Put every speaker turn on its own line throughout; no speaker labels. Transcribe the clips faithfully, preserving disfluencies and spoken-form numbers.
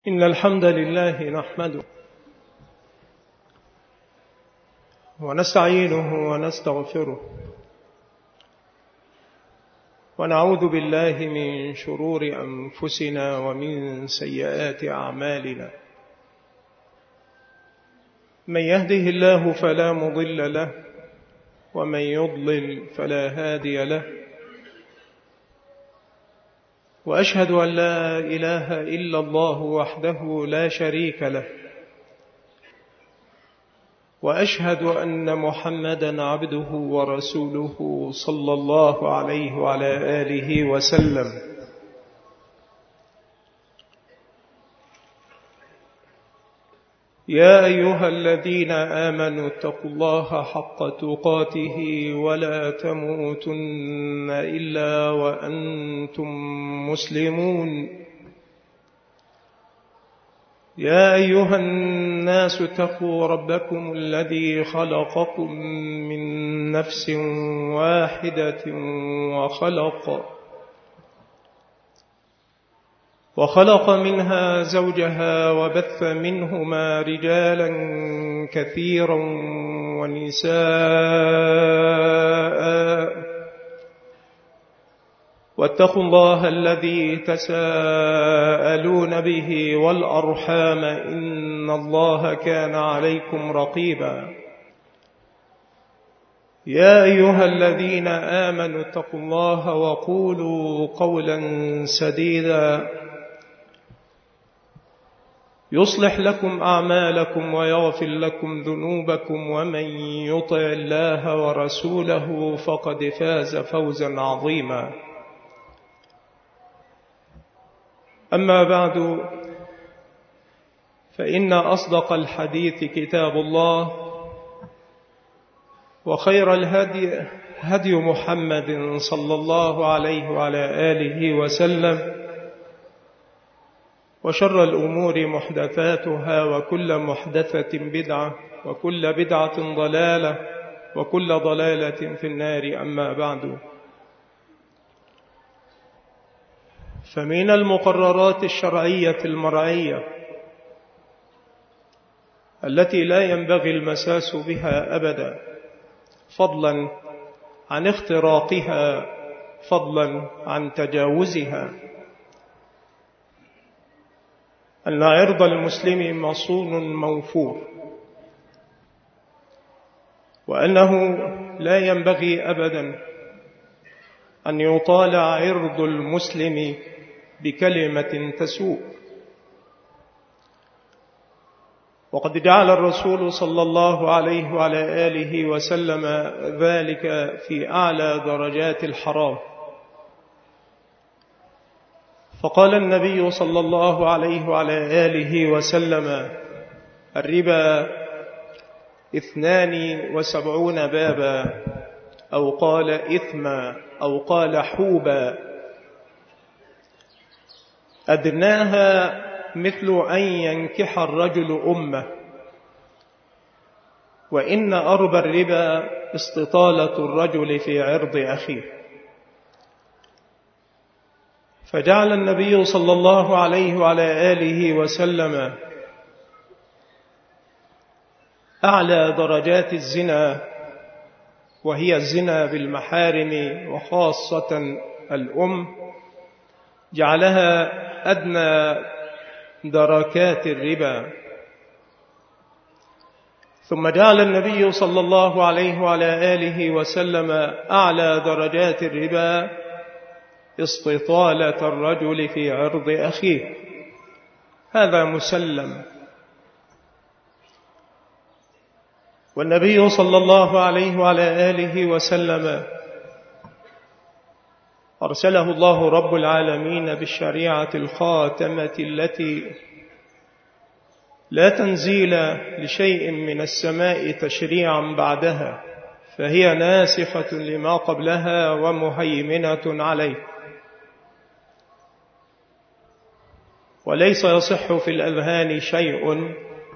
إن الحمد لله نحمده ونستعينه ونستغفره ونعوذ بالله من شرور أنفسنا ومن سيئات أعمالنا. من يهده الله فلا مضل له ومن يضلل فلا هادي له، وأشهد أن لا إله إلا الله وحده لا شريك له، وأشهد أن محمدًا عبده ورسوله صلى الله عليه وعلى آله وسلم. يا أيها الذين آمنوا اتقوا الله حق تقاته ولا تموتن إلا وأنتم مسلمون. يا أيها الناس اتقوا ربكم الذي خلقكم من نفس واحدة وخلق وخلق منها زوجها وبث منهما رجالا كثيرا ونساء، واتقوا الله الذي تساءلون به والأرحام إن الله كان عليكم رقيبا. يا أيها الذين آمنوا اتقوا الله وقولوا قولا سديدا يصلح لكم أعمالكم ويغفر لكم ذنوبكم، ومن يطع الله ورسوله فقد فاز فوزا عظيما. أما بعد، فإن أصدق الحديث كتاب الله، وخير الهدي هدي محمد صلى الله عليه وعلى آله وسلم، وشر الأمور محدثاتها، وكل محدثة بدعة، وكل بدعة ضلالة، وكل ضلالة في النار. أما بعد، فمن المقررات الشرعية المرعية التي لا ينبغي المساس بها أبدا، فضلا عن اختراقها، فضلا عن تجاوزها، أن عرض المسلم مصون موفور، وأنه لا ينبغي أبدا أن يطال عرض المسلم بكلمة تسوء. وقد جعل الرسول صلى الله عليه وعلى آله وسلم ذلك في أعلى درجات الحرام، فقال النبي صلى الله عليه وعلى آله وسلم: الربا اثنان وسبعون بابا، أو قال إثما، أو قال حوبا، أدناها مثل أن ينكح الرجل أمه، وإن أربى الربا استطالة الرجل في عرض أخيه. فجعل النبي صلى الله عليه وعلى آله وسلم أعلى درجات الزنا، وهي الزنا بالمحارم، وخاصة الأم، جعلها أدنى دركات الربا. ثم جعل النبي صلى الله عليه وعلى آله وسلم أعلى درجات الربا استطالة الرجل في عرض أخيه. هذا مسلم. والنبي صلى الله عليه وعلى آله وسلم أرسله الله رب العالمين بالشريعة الخاتمة التي لا تنزيل لشيء من السماء تشريعا بعدها، فهي ناسخة لما قبلها ومهيمنة عليه. وليس يصح في الأذهان شيء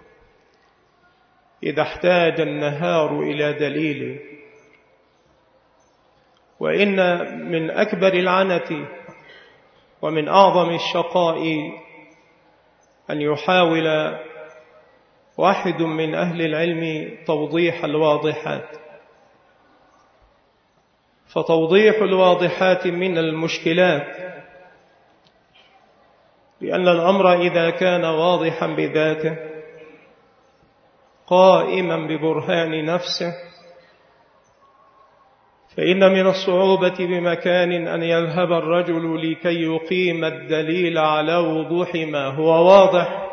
إذا احتاج النهار إلى دليل. وإن من أكبر العنة ومن أعظم الشقاء أن يحاول واحد من أهل العلم توضيح الواضحات، فتوضيح الواضحات من المشكلات، لأن الأمر إذا كان واضحا بذاته قائما ببرهان نفسه فإن من الصعوبة بمكان أن يذهب الرجل لكي يقيم الدليل على وضوح ما هو واضح،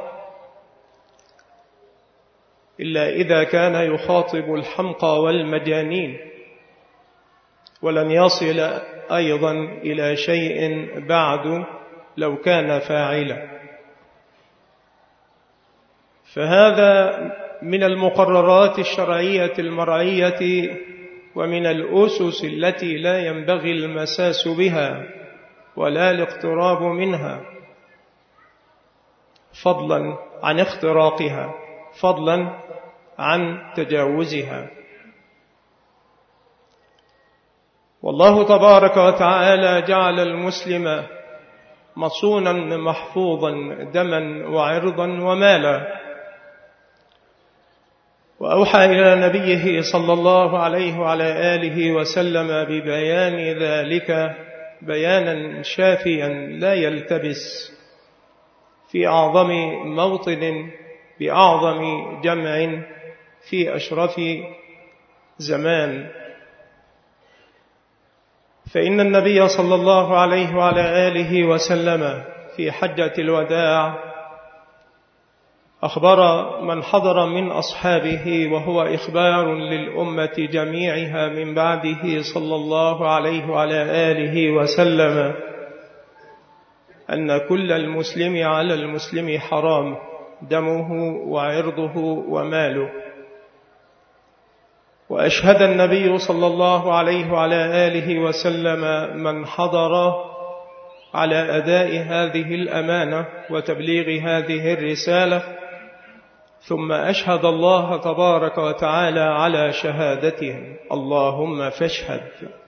إلا إذا كان يخاطب الحمقى والمجانين، ولن يصل أيضا إلى شيء بعد لو كان فاعلا. فهذا من المقررات الشرعية المرعية ومن الأسس التي لا ينبغي المساس بها ولا الاقتراب منها، فضلا عن اختراقها، فضلا عن تجاوزها. والله تبارك وتعالى جعل المسلم مصونا محفوظا دما وعرضا ومالا، وأوحى إلى نبيه صلى الله عليه وعلى آله وسلم ببيان ذلك بيانا شافيا لا يلتبس في أعظم موطن بأعظم جمع في أشرف زمان. فإن النبي صلى الله عليه وعلى آله وسلم في حجة الوداع أخبر من حضر من أصحابه، وهو إخبار للأمة جميعها من بعده صلى الله عليه وعلى آله وسلم، أن كل المسلم على المسلم حرام دمه وعرضه وماله. وأشهد النبي صلى الله عليه وعلى آله وسلم من حضر على أداء هذه الأمانة وتبليغ هذه الرسالة، ثم أشهد الله تبارك وتعالى على شهادتهم، اللهم فاشهد.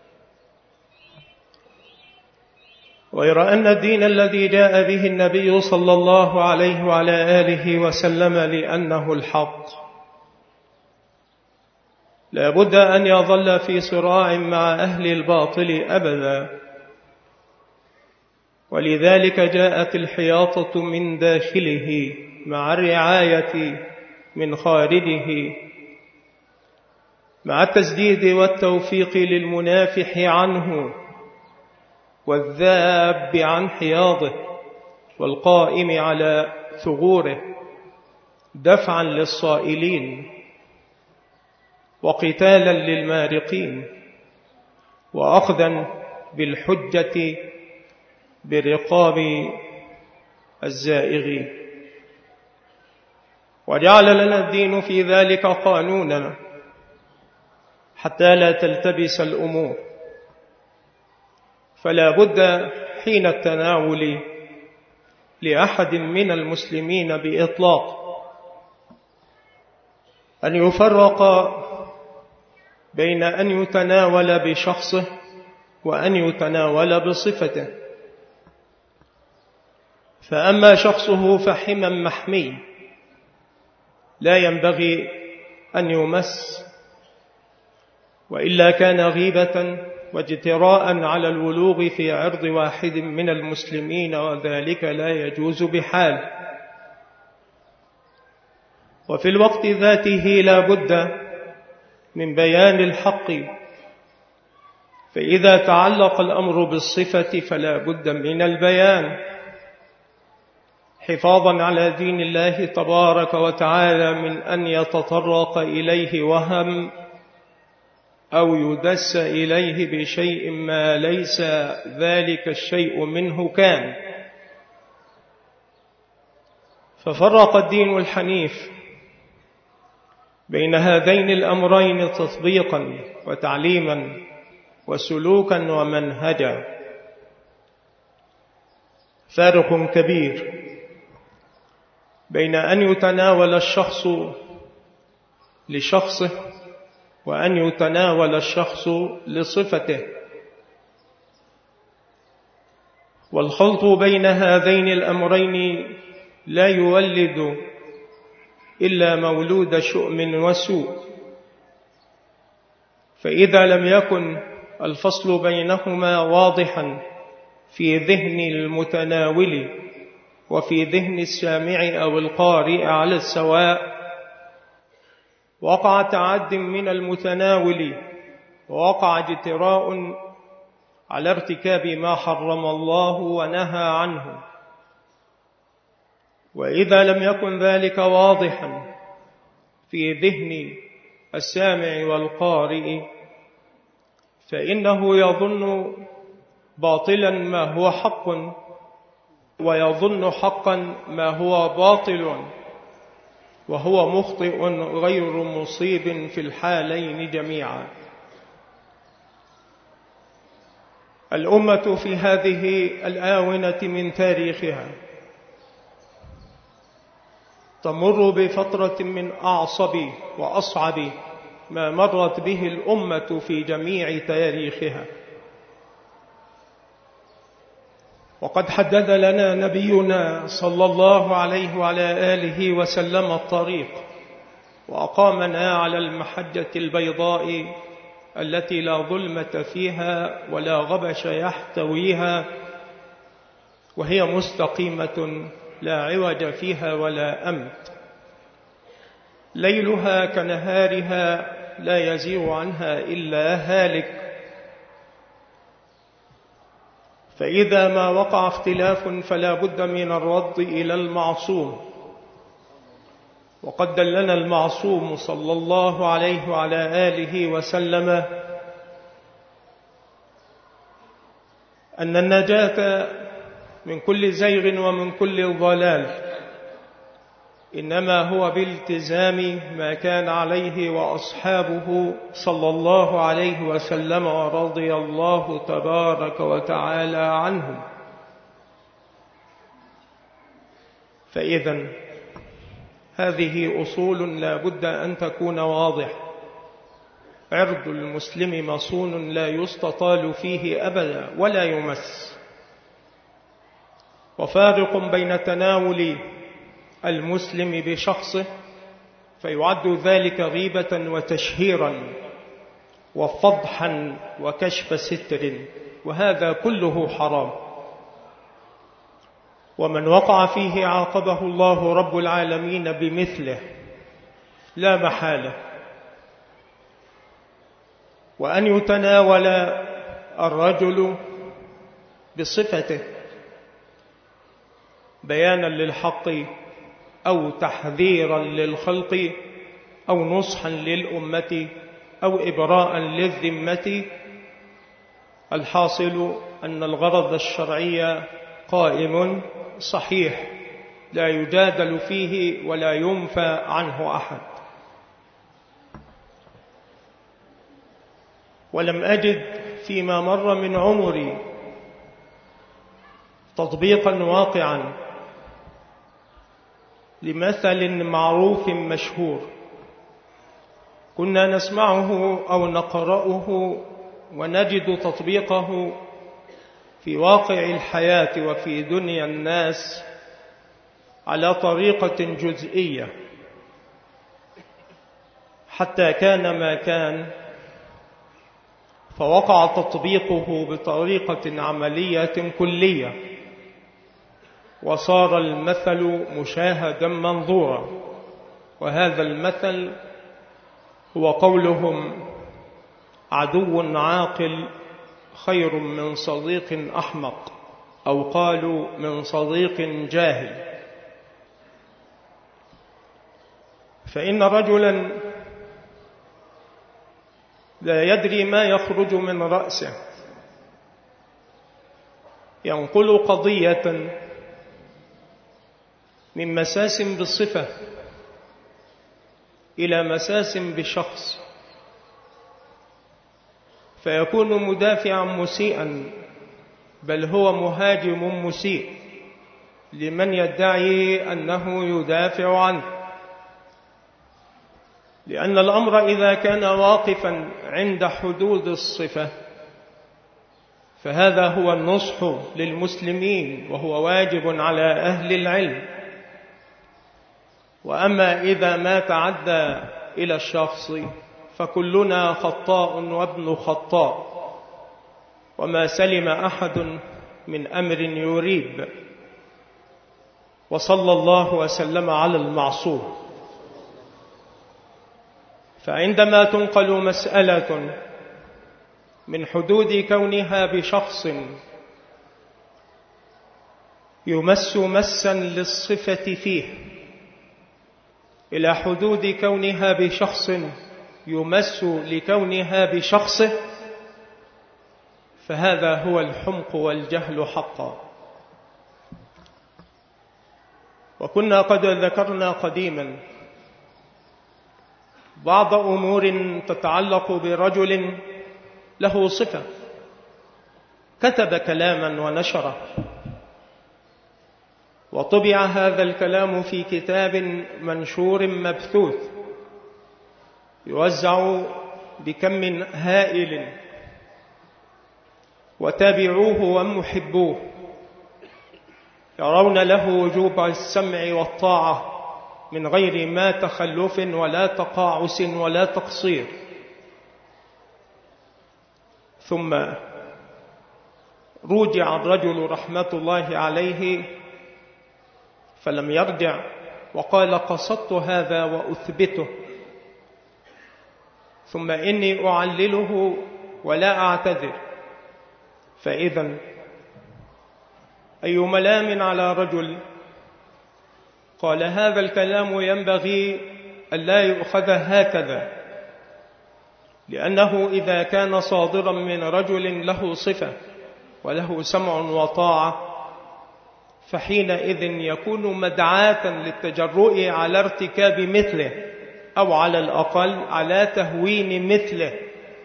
غير أن الدين الذي جاء به النبي صلى الله عليه وعلى آله وسلم لأنه الحق لا بد أن يظل في صراع مع أهل الباطل أبدا، ولذلك جاءت الحياطة من داخله مع الرعاية من خارجه، مع التسديد والتوفيق للمنافح عنه والذاب عن حياضه والقائم على ثغوره، دفعا للصائلين وقتالا للمارقين، وأخذا بالحجة برقاب الزائغين. وجعل لنا الدين في ذلك قانونا حتى لا تلتبس الأمور، فلا بد حين التناول لأحد من المسلمين بإطلاق أن يفرق بين أن يتناول بشخصه وأن يتناول بصفته. فأما شخصه فحما محمي لا ينبغي أن يمس، وإلا كان غيبة واجتراء على الولوغ في عرض واحد من المسلمين، وذلك لا يجوز بحال. وفي الوقت ذاته لا بد من بيان الحق، فإذا تعلق الأمر بالصفة فلا بد من البيان، حفاظا على دين الله تبارك وتعالى من أن يتطرق إليه وهم أو يدس إليه بشيء ما ليس ذلك الشيء منه كان. ففرق الدين الحنيف بين هذين الأمرين تطبيقا وتعليما وسلوكا ومنهجا، فارق كبير بين أن يتناول الشخص لشخصه وأن يتناول الشخص لصفته. والخلط بين هذين الأمرين لا يولد إلا مولود شؤم وسوء. فإذا لم يكن الفصل بينهما واضحا في ذهن المتناول وفي ذهن السامع أو القارئ على السواء، وقع تعد من المتناول ووقع اجتراء على ارتكاب ما حرم الله ونهى عنه. وإذا لم يكن ذلك واضحا في ذهن السامع والقارئ فإنه يظن باطلا ما هو حق، ويظن حقا ما هو باطل، وهو مخطئ غير مصيب في الحالين جميعا. الأمة في هذه الآونة من تاريخها تمر بفترة من أعصب وأصعب ما مرت به الأمة في جميع تاريخها. وقد حدد لنا نبينا صلى الله عليه وعلى آله وسلم الطريق، وأقامنا على المحجة البيضاء التي لا ظلمة فيها ولا غبش يحتويها، وهي مستقيمة لا عوج فيها ولا أمت، ليلها كنهارها لا يزيغ عنها إلا هالك. فإذا ما وقع اختلاف فلا بد من الرد إلى المعصوم. وقد دلنا المعصوم صلى الله عليه وعلى آله وسلم أن النجاة من كل زيغ ومن كل ضلال إنما هو بالتزام ما كان عليه وأصحابه صلى الله عليه وسلم ورضي الله تبارك وتعالى عنهم. فإذا هذه أصول لا بد أن تكون واضحة. عرض المسلم مصون لا يستطال فيه أبدا ولا يمس. وفارق بين تناول المسلم بشخصه فيعد ذلك غيبة وتشهيرا وفضحا وكشف ستر، وهذا كله حرام. ومن وقع فيه عاقبه الله رب العالمين بمثله لا محالة. وأن يتناول الرجل بصفته بيانا للحق أو تحذيرا للخلق أو نصحا للأمة أو إبراء للذمة، الحاصل أن الغرض الشرعي قائم صحيح لا يجادل فيه ولا ينفى عنه أحد. ولم أجد فيما مر من عمري تطبيقا واقعا لمثل معروف مشهور كنا نسمعه أو نقرأه ونجد تطبيقه في واقع الحياة وفي دنيا الناس على طريقة جزئية، حتى كان ما كان فوقع تطبيقه بطريقة عملية كلية، وصار المثل مشاهدا منظورا. وهذا المثل هو قولهم: عدو عاقل خير من صديق أحمق، أو قالوا من صديق جاهل. فإن رجلا لا يدري ما يخرج من رأسه ينقل قضية من مساس بالصفة إلى مساس بشخص، فيكون مدافعا مسيئا، بل هو مهاجم مسيء لمن يدعي أنه يدافع عنه. لأن الأمر إذا كان واقفا عند حدود الصفة فهذا هو النصح للمسلمين، وهو واجب على أهل العلم وأما إذا ما تعدى إلى الشخص فكلنا خطاء وابن خطاء، وما سلم أحد من أمر يريب. وصلى الله وسلم على المعصوم. فعندما تنقل مسألة من حدود كونها بشخص يمس مسا للصفة فيه إلى حدود كونها بشخص يمس لكونها بشخصه، فهذا هو الحمق والجهل حقا. وكنا قد ذكرنا قديما بعض أمور تتعلق برجل له صفة كتب كلاما ونشره، وطبع هذا الكلام في كتاب منشور مبثوث يوزع بكم هائل، وتابعوه ومحبوه يرون له وجوب السمع والطاعة من غير ما تخلف ولا تقاعس ولا تقصير. ثم رجع الرجل رحمة الله عليه فلم يرجع، وقال قصدت هذا وأثبته، ثم إني أعلله ولا أعتذر. فإذا أي ملام على رجل قال هذا الكلام ينبغي أن لا يؤخذ هكذا، لأنه إذا كان صادرا من رجل له صفة وله سمع وطاعة فحينئذ يكون مدعاة للتجرؤ على ارتكاب مثله، أو على الأقل على تهوين مثله،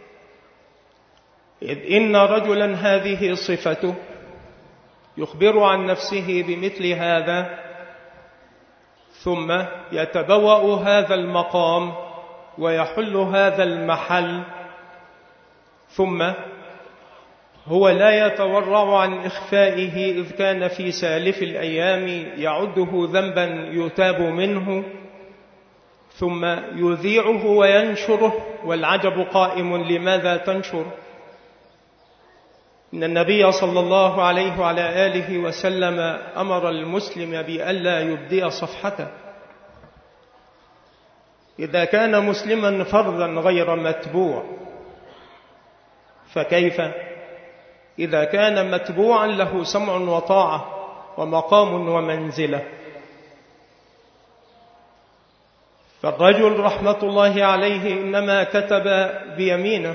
إذ إن رجلا هذه صفته يخبر عن نفسه بمثل هذا، ثم يتبوأ هذا المقام ويحل هذا المحل، ثم هو لا يتورع عن إخفائه إذ كان في سالف الأيام يعده ذنبا يتاب منه، ثم يذيعه وينشره. والعجب قائم لماذا تنشر؟ إن النبي صلى الله عليه وعلى آله وسلم أمر المسلم بألا يبدي صفحته. إذا كان مسلما فردا غير متبوع، فكيف إذا كان متبوعا له سمع وطاعة ومقام ومنزلة؟ فالرجل رحمة الله عليه إنما كتب بيمينه،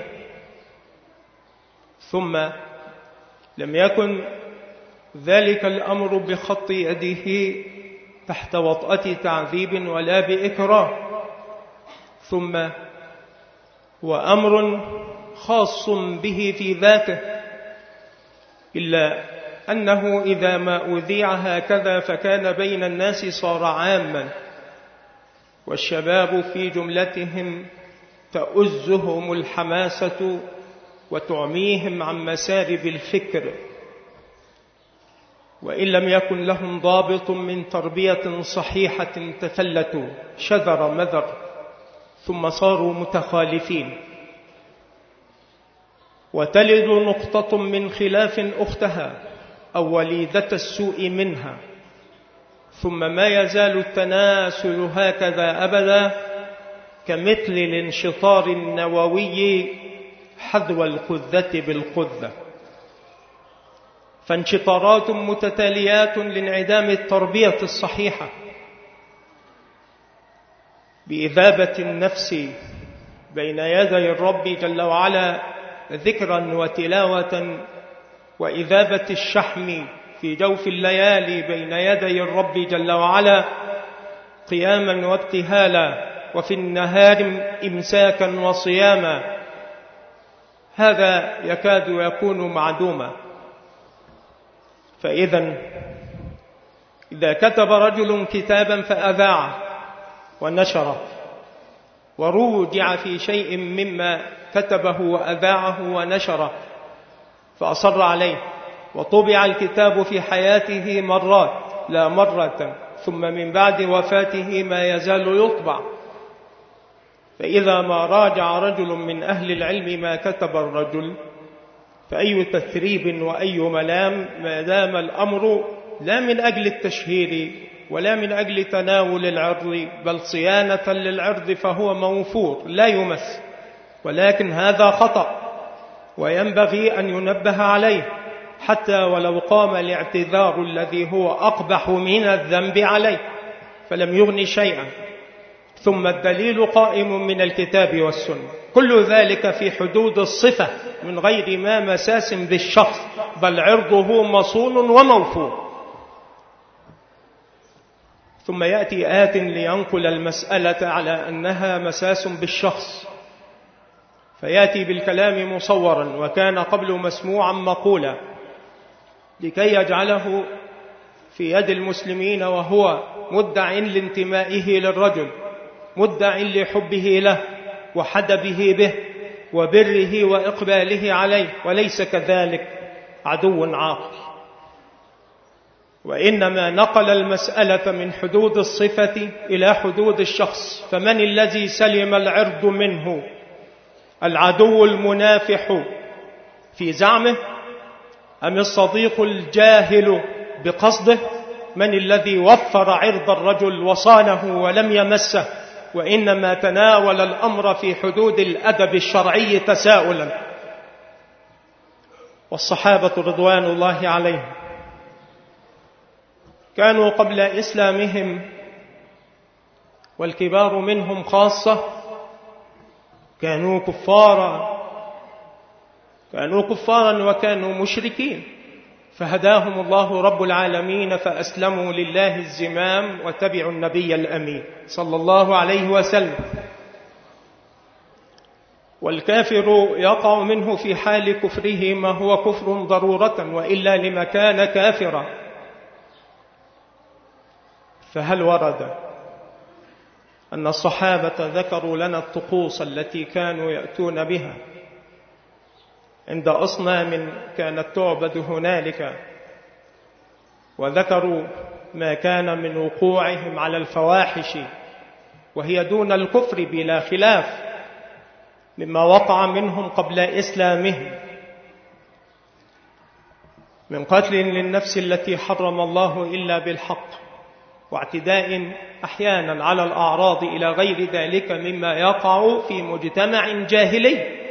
ثم لم يكن ذلك الأمر بخط يده تحت وطأة تعذيب ولا بإكراه، ثم هو أمر خاص به في ذاته، إلا أنه إذا ما أذيع هكذا فكان بين الناس صار عاما، والشباب في جملتهم تؤزهم الحماسة وتعميهم عن مسارب الفكر، وإن لم يكن لهم ضابط من تربية صحيحة تفلتوا شذر مذر ثم صاروا متخالفين. وتلد نقطة من خلاف أختها أو وليدة السوء منها، ثم ما يزال التناسل هكذا أبدا، كمثل الانشطار النووي حذو القذة بالقذة، فانشطارات متتاليات لانعدام التربية الصحيحة بإذابة النفس بين يدي الرب جل وعلا ذكرا وتلاوة، وإذابة الشحم في جوف الليالي بين يدي الرب جل وعلا قياما وابتهالا، وفي النهار إمساكا وصياما. هذا يكاد يكون معدوما. فإذا إذا كتب رجل كتابا فأذاعه ونشره ورجع في شيء مما كتبه وأذاعه ونشره فأصر عليه، وطبع الكتاب في حياته مرات لا مرة ثم من بعد وفاته ما يزال يطبع. فإذا ما راجع رجل من أهل العلم ما كتب الرجل فأي تثريب وأي ملام، ما دام الأمر لا من أجل التشهير ولا من أجل تناول العرض بل صيانة للعرض فهو موفور لا يمس، ولكن هذا خطأ وينبغي أن ينبه عليه حتى ولو قام الاعتذار الذي هو أقبح من الذنب عليه فلم يغن شيئا. ثم الدليل قائم من الكتاب والسنة، كل ذلك في حدود الصفة من غير ما مساس بالشخص، بل عرضه مصون وموفور. ثم يأتي آت لينقل المسألة على أنها مساس بالشخص، فيأتي بالكلام مصورا وكان قبل مسموعا مقولا لكي يجعله في يد المسلمين، وهو مدع لانتمائه للرجل، مدع لحبه له وحدبه به وبره وإقباله عليه، وليس كذلك عدو عاقل. وإنما نقل المسألة من حدود الصفة إلى حدود الشخص. فمن الذي سلم العرض منه؟ العدو المنافح في زعمه أم الصديق الجاهل بقصده؟ من الذي وفر عرض الرجل وصانه ولم يمسه، وإنما تناول الأمر في حدود الأدب الشرعي تساؤلا؟ والصحابة رضوان الله عليهم كانوا قبل إسلامهم والكبار منهم خاصة كانوا كفارا كانوا كفارا وكانوا مشركين، فهداهم الله رب العالمين فأسلموا لله الزمام وتبعوا النبي الأمين صلى الله عليه وسلم. والكافر يقع منه في حال كفره ما هو كفر ضرورة، وإلا لما كان كافرا. فهل ورد أن الصحابة ذكروا لنا الطقوس التي كانوا يأتون بها عند أصنام كانت تعبد هنالك، وذكروا ما كان من وقوعهم على الفواحش وهي دون الكفر بلا خلاف مما وقع منهم قبل إسلامهم من قتل للنفس التي حرم الله إلا بالحق، واعتداء أحيانا على الأعراض إلى غير ذلك مما يقع في مجتمع جاهلي.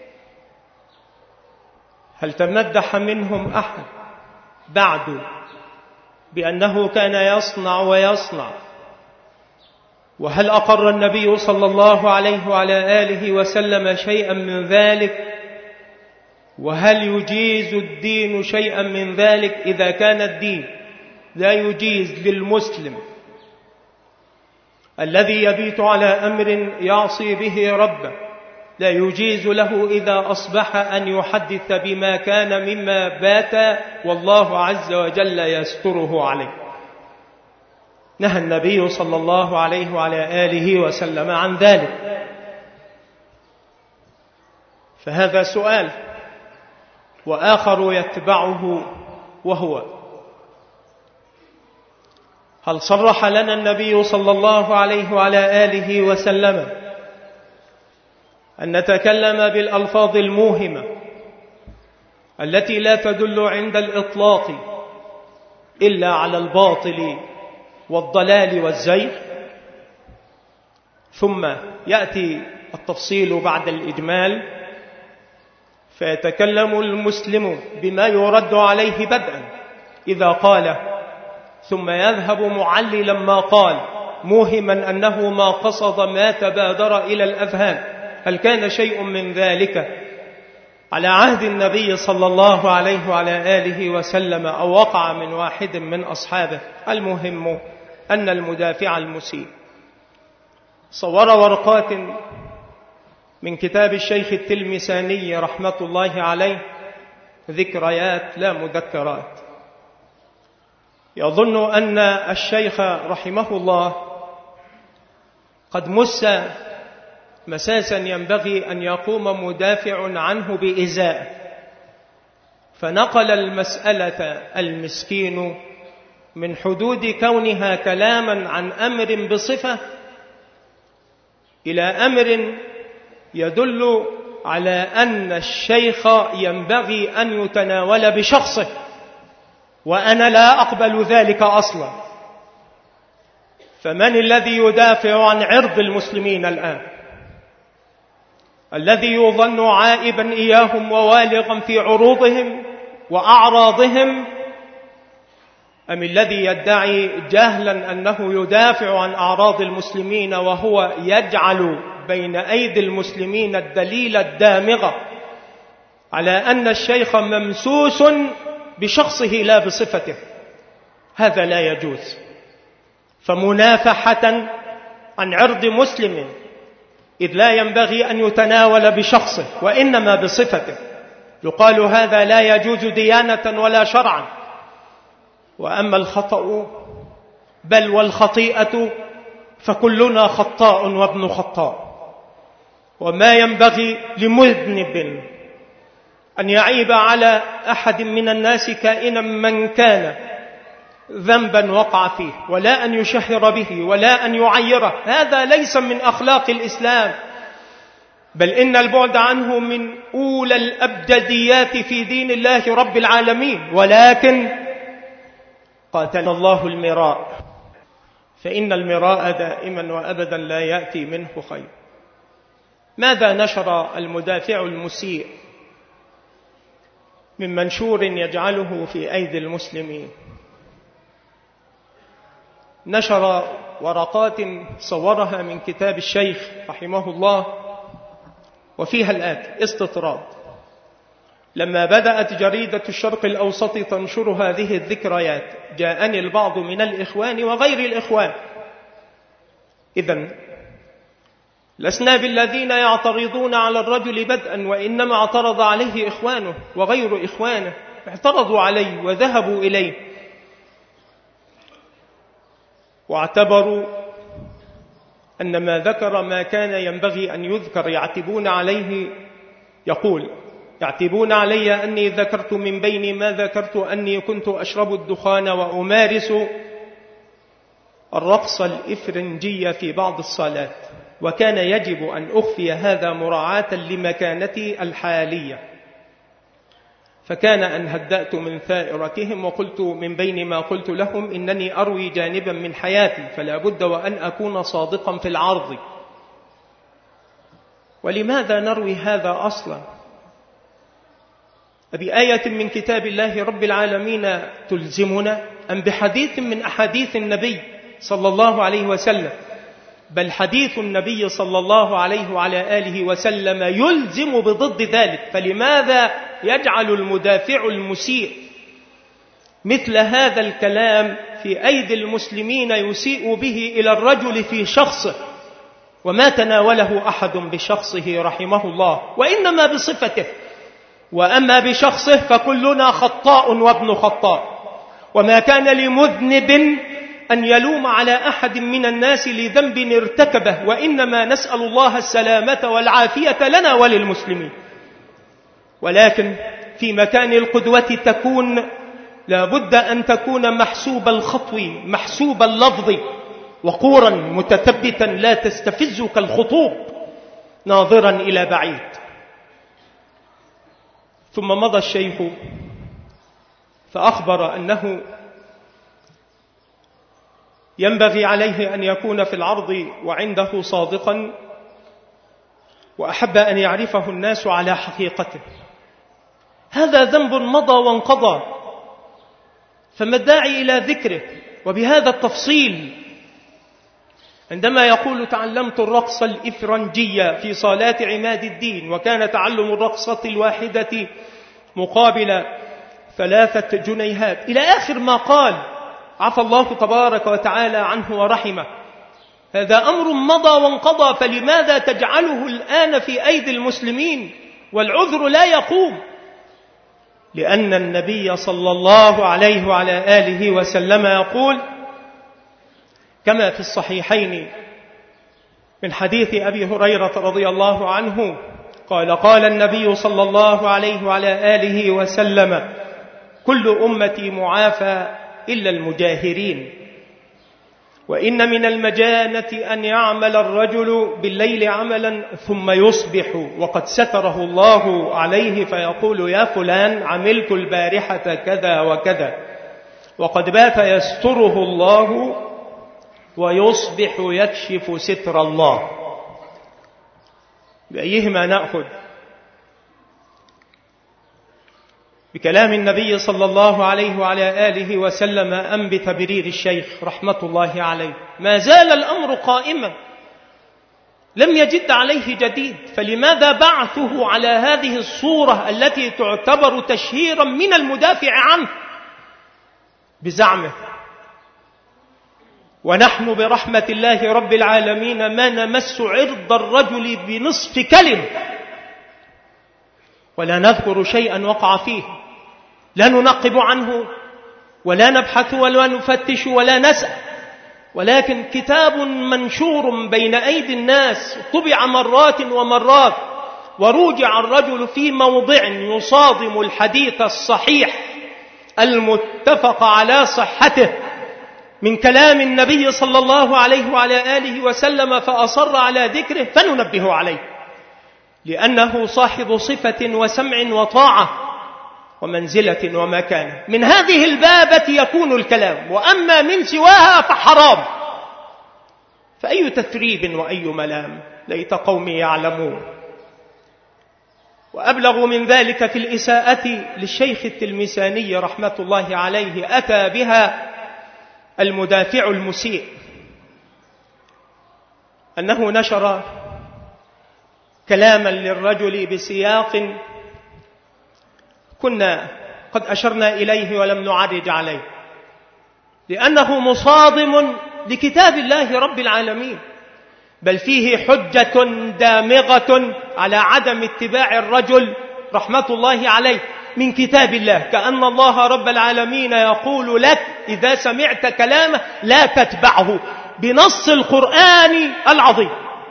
هل تمدح منهم أحد بعد بأنه كان يصنع ويصنع؟ وهل أقر النبي صلى الله عليه وعلى آله وسلم شيئا من ذلك؟ وهل يجيز الدين شيئا من ذلك؟ إذا كان الدين لا يجيز للمسلم الذي يبيت على أمر يعصي به ربه، لا يجيز له إذا أصبح أن يحدث بما كان مما بات والله عز وجل يستره عليه. نهى النبي صلى الله عليه وعلى آله وسلم عن ذلك. فهذا سؤال، وآخر يتبعه، وهو: هل صرح لنا النبي صلى الله عليه وعلى آله وسلم أن نتكلم بالألفاظ الموهمة التي لا تدل عند الإطلاق إلا على الباطل والضلال والزيغ؟ ثم يأتي التفصيل بعد الإجمال، فيتكلم المسلم بما يرد عليه بدءا إذا قال، ثم يذهب معللا ما قال موهما أنه ما قصد ما تبادر إلى الأذهان. هل كان شيء من ذلك على عهد النبي صلى الله عليه وعلى آله وسلم أو وقع من واحد من أصحابه؟ المهم أن المدافع المسيء صور ورقات من كتاب الشيخ التلمساني رحمة الله عليه، ذكريات لا مذكرات. يظن أن الشيخ رحمه الله قد مس مساسا ينبغي أن يقوم مدافع عنه بإزاء، فنقل المسألة المسكين من حدود كونها كلاما عن أمر بصفة إلى أمر يدل على أن الشيخ ينبغي أن يتناول بشخصه، وأنا لا أقبل ذلك أصلا. فمن الذي يدافع عن عرض المسلمين الآن؟ الذي يظن عائبا إياهم ووالغا في عروضهم وأعراضهم، أم الذي يدعي جهلا أنه يدافع عن أعراض المسلمين وهو يجعل بين أيدي المسلمين الدليل الدامغ على أن الشيخ ممسوس بشخصه لا بصفته؟ هذا لا يجوز. فمنافحة عن عرض مسلم إذ لا ينبغي أن يتناول بشخصه وإنما بصفته، يقال هذا لا يجوز ديانة ولا شرعا. وأما الخطأ بل والخطيئة فكلنا خطاء وابن خطاء، وما ينبغي لمذنب أن يعيب على أحد من الناس كائنا من كان ذنبا وقع فيه، ولا أن يشهر به ولا أن يعيره. هذا ليس من أخلاق الإسلام، بل إن البعد عنه من أولى الأبجديات في دين الله رب العالمين. ولكن قاتل الله المراء، فإن المراء دائما وأبدا لا يأتي منه خير. ماذا نشر المدافع المسيء من منشور يجعله في أيدي المسلمين؟ نشر ورقات صورها من كتاب الشيخ رحمه الله، وفيها الآتي استطراد: لما بدأت جريدة الشرق الأوسط تنشر هذه الذكريات جاءني البعض من الإخوان وغير الإخوان. إذن لسنا بالذين يعترضون على الرجل بدءا، وإنما اعترض عليه إخوانه وغير إخوانه، اعترضوا عليه وذهبوا إليه واعتبروا أن ما ذكر ما كان ينبغي أن يذكر. يعتبون عليه، يقول يعتبون علي أني ذكرت من بين ما ذكرت أني كنت أشرب الدخان وأمارس الرقص الإفرنجي في بعض الصالات، وكان يجب أن أخفي هذا مراعاة لمكانتي الحالية. فكان أن هدأت من ثائرتهم وقلت من بين ما قلت لهم إنني أروي جانبا من حياتي، فلا بد وأن أكون صادقا في العرض. ولماذا نروي هذا أصلا؟ بآية من كتاب الله رب العالمين تلزمنا أم بحديث من أحاديث النبي صلى الله عليه وسلم؟ بل حديث النبي صلى الله عليه وعلى آله وسلم يلزم بضد ذلك. فلماذا يجعل المدافع المسيء مثل هذا الكلام في أيدي المسلمين يسيء به إلى الرجل في شخصه، وما تناوله أحد بشخصه رحمه الله، وإنما بصفته؟ وأما بشخصه فكلنا خطاء وابن خطاء، وما كان لمذنب أن يلوم على أحد من الناس لذنب ارتكبه، وإنما نسأل الله السلامة والعافية لنا وللمسلمين. ولكن في مكان القدوة تكون لابد أن تكون محسوب الخطو محسوب اللفظ وقورا متثبتا لا تستفزك الخطوب ناظرا إلى بعيد. ثم مضى الشيخ فأخبر أنه ينبغي عليه أن يكون في العرض وعنده صادقا، وأحب أن يعرفه الناس على حقيقته. هذا ذنب مضى وانقضى، فما الداعي إلى ذكره وبهذا التفصيل؟ عندما يقول تعلمت الرقص الإفرنجي في صالات عماد الدين، وكان تعلم الرقصة الواحدة مقابل ثلاثة جنيهات، إلى آخر ما قال، عفى الله تبارك وتعالى عنه ورحمه. هذا أمر مضى وانقضى، فلماذا تجعله الآن في أيدي المسلمين والعذر لا يقوم؟ لأن النبي صلى الله عليه وعلى آله وسلم يقول كما في الصحيحين من حديث أبي هريرة رضي الله عنه قال قال النبي صلى الله عليه وعلى آله وسلم كل أمتي معافى إلا المجاهرين. وإن من المجانة أن يعمل الرجل بالليل عملا ثم يصبح وقد ستره الله عليه فيقول يا فلان عملت البارحة كذا وكذا، وقد بات يستره الله ويصبح يكشف ستر الله. بأيهما نأخذ؟ بكلام النبي صلى الله عليه وعلى آله وسلم أم بتبرير الشيخ رحمة الله عليه؟ ما زال الأمر قائما، لم يجد عليه جديد، فلماذا بعثه على هذه الصورة التي تعتبر تشهيرا من المدافع عنه بزعمه؟ ونحن برحمة الله رب العالمين ما نمس عرض الرجل بنصف كلمة ولا نذكر شيئا وقع فيه، لا ننقب عنه ولا نبحث ولا نفتش ولا نسأل، ولكن كتاب منشور بين أيدي الناس طبع مرات ومرات، وروجع الرجل في موضع يصادم الحديث الصحيح المتفق على صحته من كلام النبي صلى الله عليه وعلى آله وسلم، فأصر على ذكره فننبه عليه، لأنه صاحب صفة وسمع وطاعة ومنزلة ومكانة. من هذه البابة يكون الكلام، وأما من سواها فحرام. فأي تثريب وأي ملام، ليت قومي يعلمون. وأبلغ من ذلك في الإساءة للشيخ التلمساني رحمة الله عليه أتى بها المدافع المسيء، أنه نشر كلاما للرجل بسياق كنا قد أشرنا إليه ولم نعرج عليه، لأنه مصادم لكتاب الله رب العالمين، بل فيه حجة دامغة على عدم اتباع الرجل رحمة الله عليه من كتاب الله، كأن الله رب العالمين يقول لك إذا سمعت كلامه لا تتبعه بنص القرآن العظيم.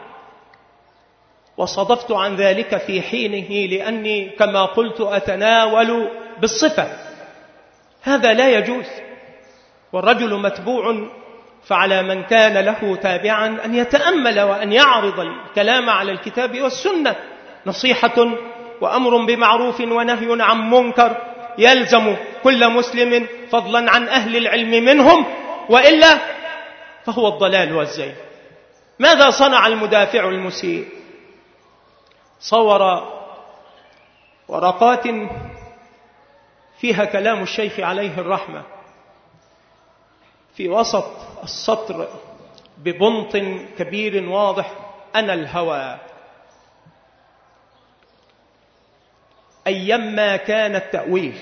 وصدفت عن ذلك في حينه، لأني كما قلت أتناول بالصفة، هذا لا يجوز، والرجل متبوع، فعلى من كان له تابعا أن يتأمل وأن يعرض الكلام على الكتاب والسنة. نصيحة وأمر بمعروف ونهي عن منكر يلزم كل مسلم فضلا عن أهل العلم منهم، وإلا فهو الضلال والزيغ. ماذا صنع المدافع المسيء؟ صور ورقات فيها كلام الشيخ عليه الرحمة، في وسط السطر ببنط كبير واضح أنا الهوى، أيما كان التأويل.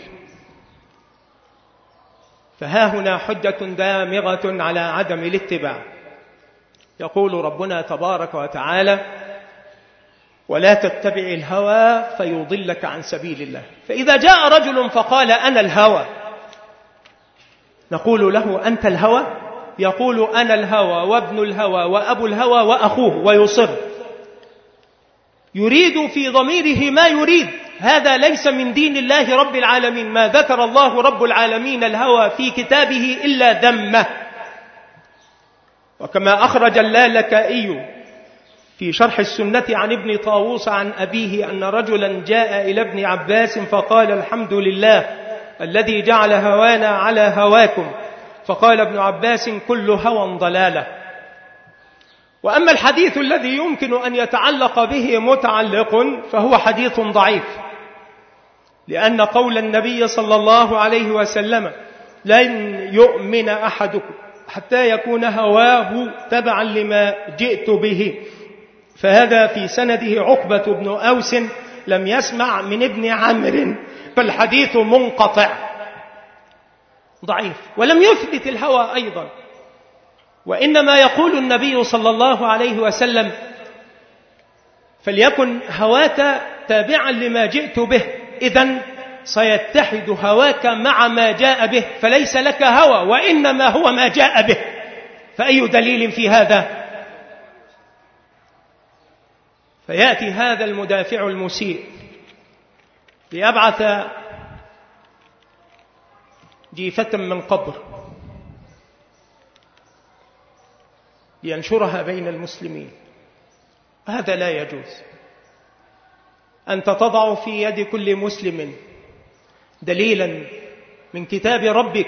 فها هنا حجة دامغة على عدم الاتباع. يقول ربنا تبارك وتعالى ولا تتبع الهوى فيضلك عن سبيل الله. فإذا جاء رجل فقال أنا الهوى، نقول له أنت الهوى؟ يقول أنا الهوى وابن الهوى وأبو الهوى وأخوه، ويصر، يريد في ضميره ما يريد. هذا ليس من دين الله رب العالمين، ما ذكر الله رب العالمين الهوى في كتابه إلا ذمه. وكما أخرج اللالكائي في شرح السنة عن ابن طاووس عن أبيه أن رجلا جاء إلى ابن عباس فقال الحمد لله الذي جعل هوانا على هواكم، فقال ابن عباس كل هوى ضلالة. وأما الحديث الذي يمكن أن يتعلق به متعلق فهو حديث ضعيف، لأن قول النبي صلى الله عليه وسلم لن يؤمن أحدكم حتى يكون هواه تبعا لما جئت به، فهذا في سنده عقبة بن أوس لم يسمع من ابن عمرو، فالحديث منقطع ضعيف، ولم يثبت الهوى أيضا. وإنما يقول النبي صلى الله عليه وسلم فليكن هواك تابعا لما جئت به، إذن سيتحد هواك مع ما جاء به، فليس لك هوى وإنما هو ما جاء به. فأي دليل في هذا؟ فيأتي هذا المدافع المسيء ليبعث جيفة من قبر لينشرها بين المسلمين، هذا لا يجوز. أنت تضع في يد كل مسلم دليلا من كتاب ربك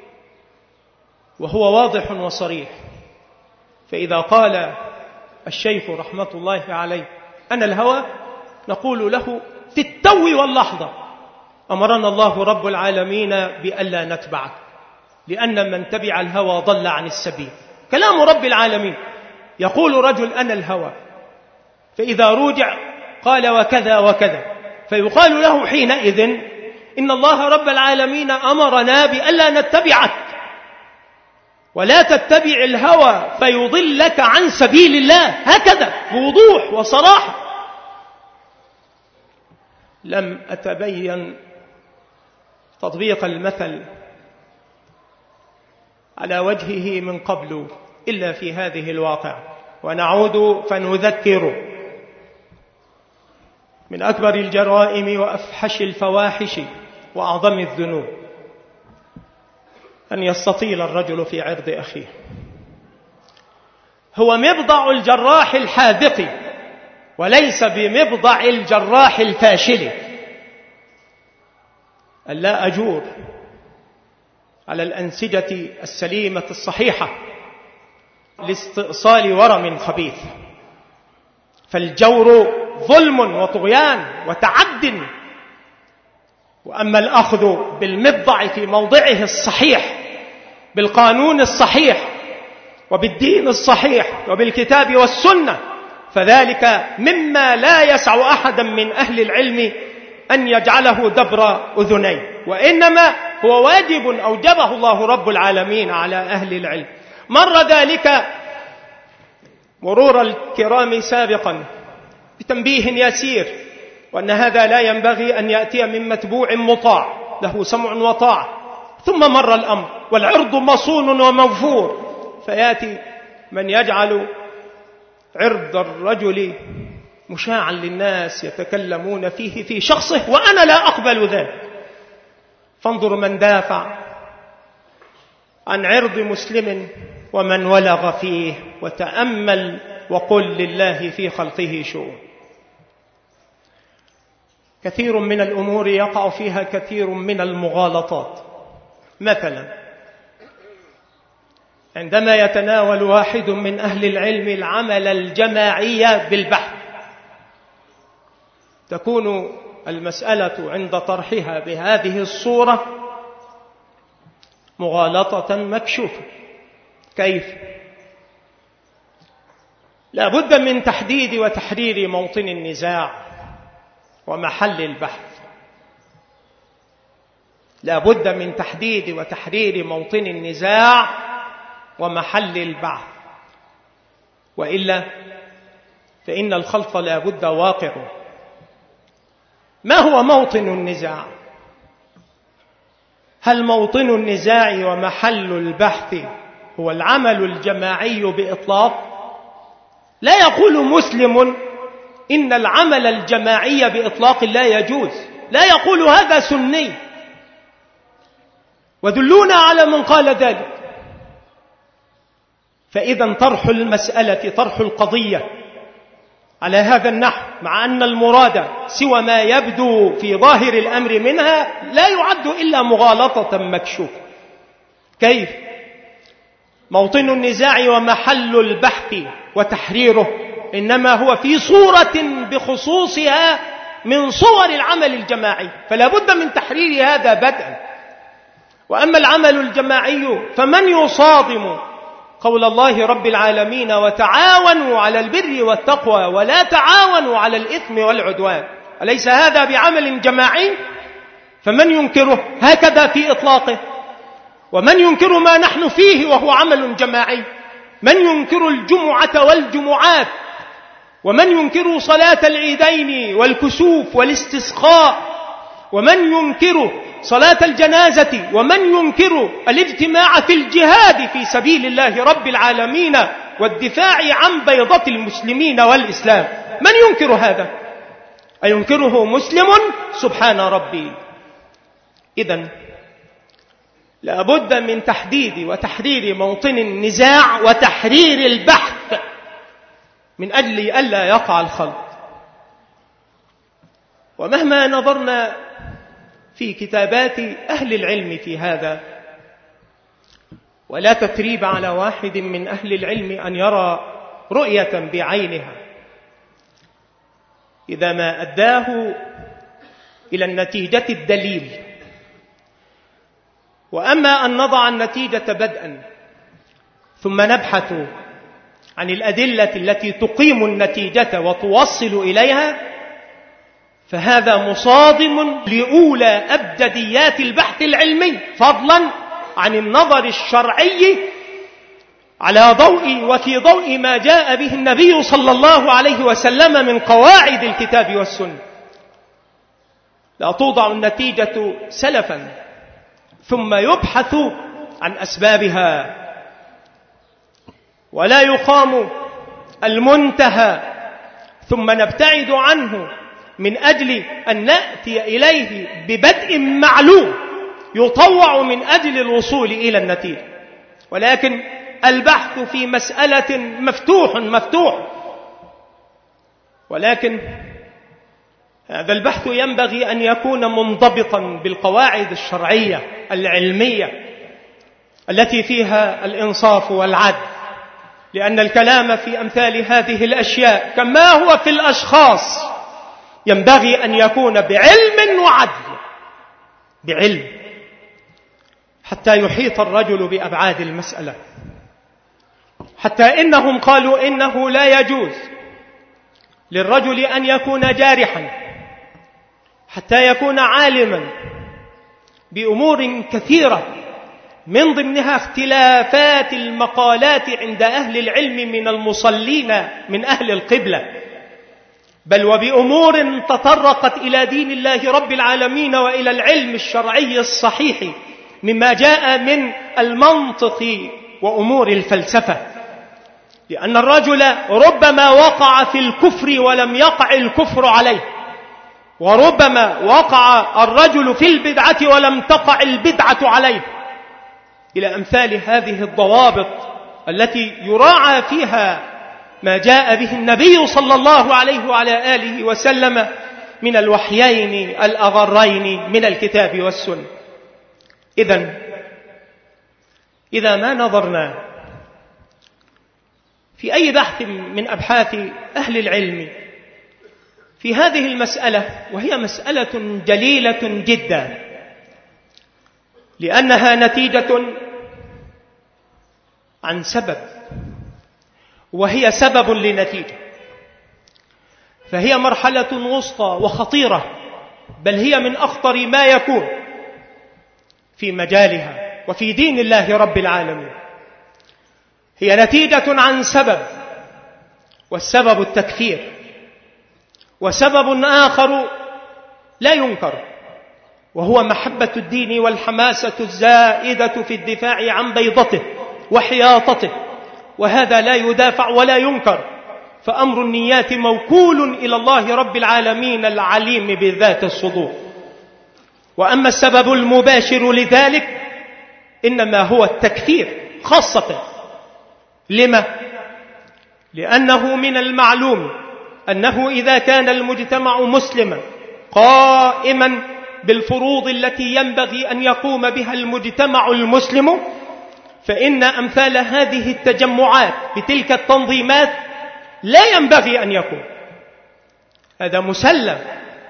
وهو واضح وصريح، فإذا قال الشيخ رحمة الله عليه أنا الهوى، نقول له في التو واللحظة أمرنا الله رب العالمين بألا نتبعك، لأن من تبع الهوى ضل عن السبيل. كلام رب العالمين. يقول رجل أنا الهوى، فإذا رجع قال وكذا وكذا، فيقال له حينئذ إن الله رب العالمين أمرنا بألا نتبعك، ولا تتبع الهوى فيضلك عن سبيل الله، هكذا بوضوح وصراحة. لم أتبين تطبيق المثل على وجهه من قبل إلا في هذه الواقع، ونعود فنذكر من أكبر الجرائم وأفحش الفواحش وأعظم الذنوب أن يستطيل الرجل في عرض أخيه. هو مبضع الجراح الحاذق وليس بمبضع الجراح الفاشل. ألا أجور على الأنسجة السليمة الصحيحة لاستئصال ورم خبيث، فالجور ظلم وطغيان وتعد، وأما الأخذ بالمبضع في موضعه الصحيح بالقانون الصحيح وبالدين الصحيح وبالكتاب والسنة، فذلك مما لا يسع أحدا من أهل العلم أن يجعله دبر أذنيه، وإنما هو واجب أوجبه الله رب العالمين على أهل العلم. مر ذلك مرور الكرام سابقا بتنبيه يسير، وأن هذا لا ينبغي أن يأتي من متبوع مطاع له سمع وطاعة، ثم مر الأمر والعرض مصون ومغفور، فيأتي من يجعل عرض الرجل مشاعا للناس يتكلمون فيه في شخصه، وأنا لا أقبل ذلك. فانظر من دافع عن عرض مسلم ومن ولغ فيه، وتأمل وقل لله في خلقه شؤون. كثير من الأمور يقع فيها كثير من المغالطات. مثلا عندما يتناول واحد من أهل العلم العمل الجماعي بالبحث، تكون المسألة عند طرحها بهذه الصورة مغالطة مكشوفة. كيف؟ لا بد من تحديد وتحرير موطن النزاع ومحل البحث، لا بد من تحديد وتحرير موطن النزاع ومحل البحث، وإلا فإن الخلط لا بد واقع. ما هو موطن النزاع؟ هل موطن النزاع ومحل البحث هو العمل الجماعي بإطلاق؟ لا يقول مسلم إن العمل الجماعي بإطلاق لا يجوز، لا يقول هذا سني، ودلونا على من قال ذلك. فإذا طرح المسألة طرح القضية على هذا النحو، مع أن المراد سوى ما يبدو في ظاهر الأمر منها، لا يعد إلا مغالطة مكشوفة. كيف؟ موطن النزاع ومحل البحث وتحريره إنما هو في صورة بخصوصها من صور العمل الجماعي، فلا بد من تحرير هذا بدءا. وأما العمل الجماعي فمن يصادم قول الله رب العالمين وتعاونوا على البر والتقوى ولا تعاونوا على الإثم والعدوان، أليس هذا بعمل جماعي؟ فمن ينكره هكذا في إطلاقه؟ ومن ينكر ما نحن فيه وهو عمل جماعي؟ من ينكر الجمعة والجمعات؟ ومن ينكر صلاة العيدين والكسوف والاستسقاء؟ ومن ينكر صلاة الجنازة؟ ومن ينكر الاجتماع في الجهاد في سبيل الله رب العالمين والدفاع عن بيضة المسلمين والإسلام؟ من ينكر هذا؟ أينكره مسلم؟ سبحان ربي. إذن لابد من تحديد وتحرير موطن النزاع وتحرير البحث من أجل ألا يقع الخلط. ومهما نظرنا في كتابات أهل العلم في هذا، ولا تثريب على واحد من أهل العلم أن يرى رؤية بعينها إذا ما أداه إلى النتيجة الدليل. وأما أن نضع النتيجة بدءا ثم نبحث عن الأدلة التي تقيم النتيجة وتوصل إليها، فهذا مصادم لأولى أبجديات البحث العلمي، فضلا عن النظر الشرعي على ضوء وفي ضوء ما جاء به النبي صلى الله عليه وسلم من قواعد الكتاب والسنة. لا توضع النتيجة سلفا ثم يبحث عن أسبابها، ولا يقام المنتهى ثم نبتعد عنه من أجل أن نأتي إليه ببدء معلوم يطوع من أجل الوصول إلى النتيجة. ولكن البحث في مسألة مفتوح مفتوح، ولكن هذا البحث ينبغي أن يكون منضبطا بالقواعد الشرعية العلمية التي فيها الإنصاف والعدل، لأن الكلام في أمثال هذه الأشياء كما هو في الأشخاص ينبغي أن يكون بعلم وعدل، بعلم حتى يحيط الرجل بأبعاد المسألة. حتى إنهم قالوا إنه لا يجوز للرجل أن يكون جارحا حتى يكون عالما بأمور كثيرة، من ضمنها اختلافات المقالات عند أهل العلم من المصلين من أهل القبلة، بل وبأمور تطرقت إلى دين الله رب العالمين وإلى العلم الشرعي الصحيح مما جاء من المنطق وأمور الفلسفة. لأن الرجل ربما وقع في الكفر ولم يقع الكفر عليه، وربما وقع الرجل في البدعة ولم تقع البدعة عليه، إلى أمثال هذه الضوابط التي يراعى فيها ما جاء به النبي صلى الله عليه وعلى آله وسلم من الوحيين الأغرين من الكتاب والسنة. إذن إذا ما نظرنا في أي بحث من أبحاث أهل العلم في هذه المسألة، وهي مسألة جليلة جدا لأنها نتيجة عن سبب، وهي سبب لنتيجة، فهي مرحلة وسطى وخطيرة، بل هي من أخطر ما يكون في مجالها وفي دين الله رب العالمين. هي نتيجة عن سبب، والسبب التكفير، وسبب آخر لا ينكر وهو محبة الدين والحماسة الزائدة في الدفاع عن بيضته وحياطته، وهذا لا يدافع ولا ينكر، فأمر النيات موكول إلى الله رب العالمين العليم بذات الصدور. وأما السبب المباشر لذلك إنما هو التكفير خاصة. لما؟ لأنه من المعلوم أنه إذا كان المجتمع مسلما قائما بالفروض التي ينبغي أن يقوم بها المجتمع المسلم، فإن أمثال هذه التجمعات بتلك التنظيمات لا ينبغي أن يكون، هذا مسلم.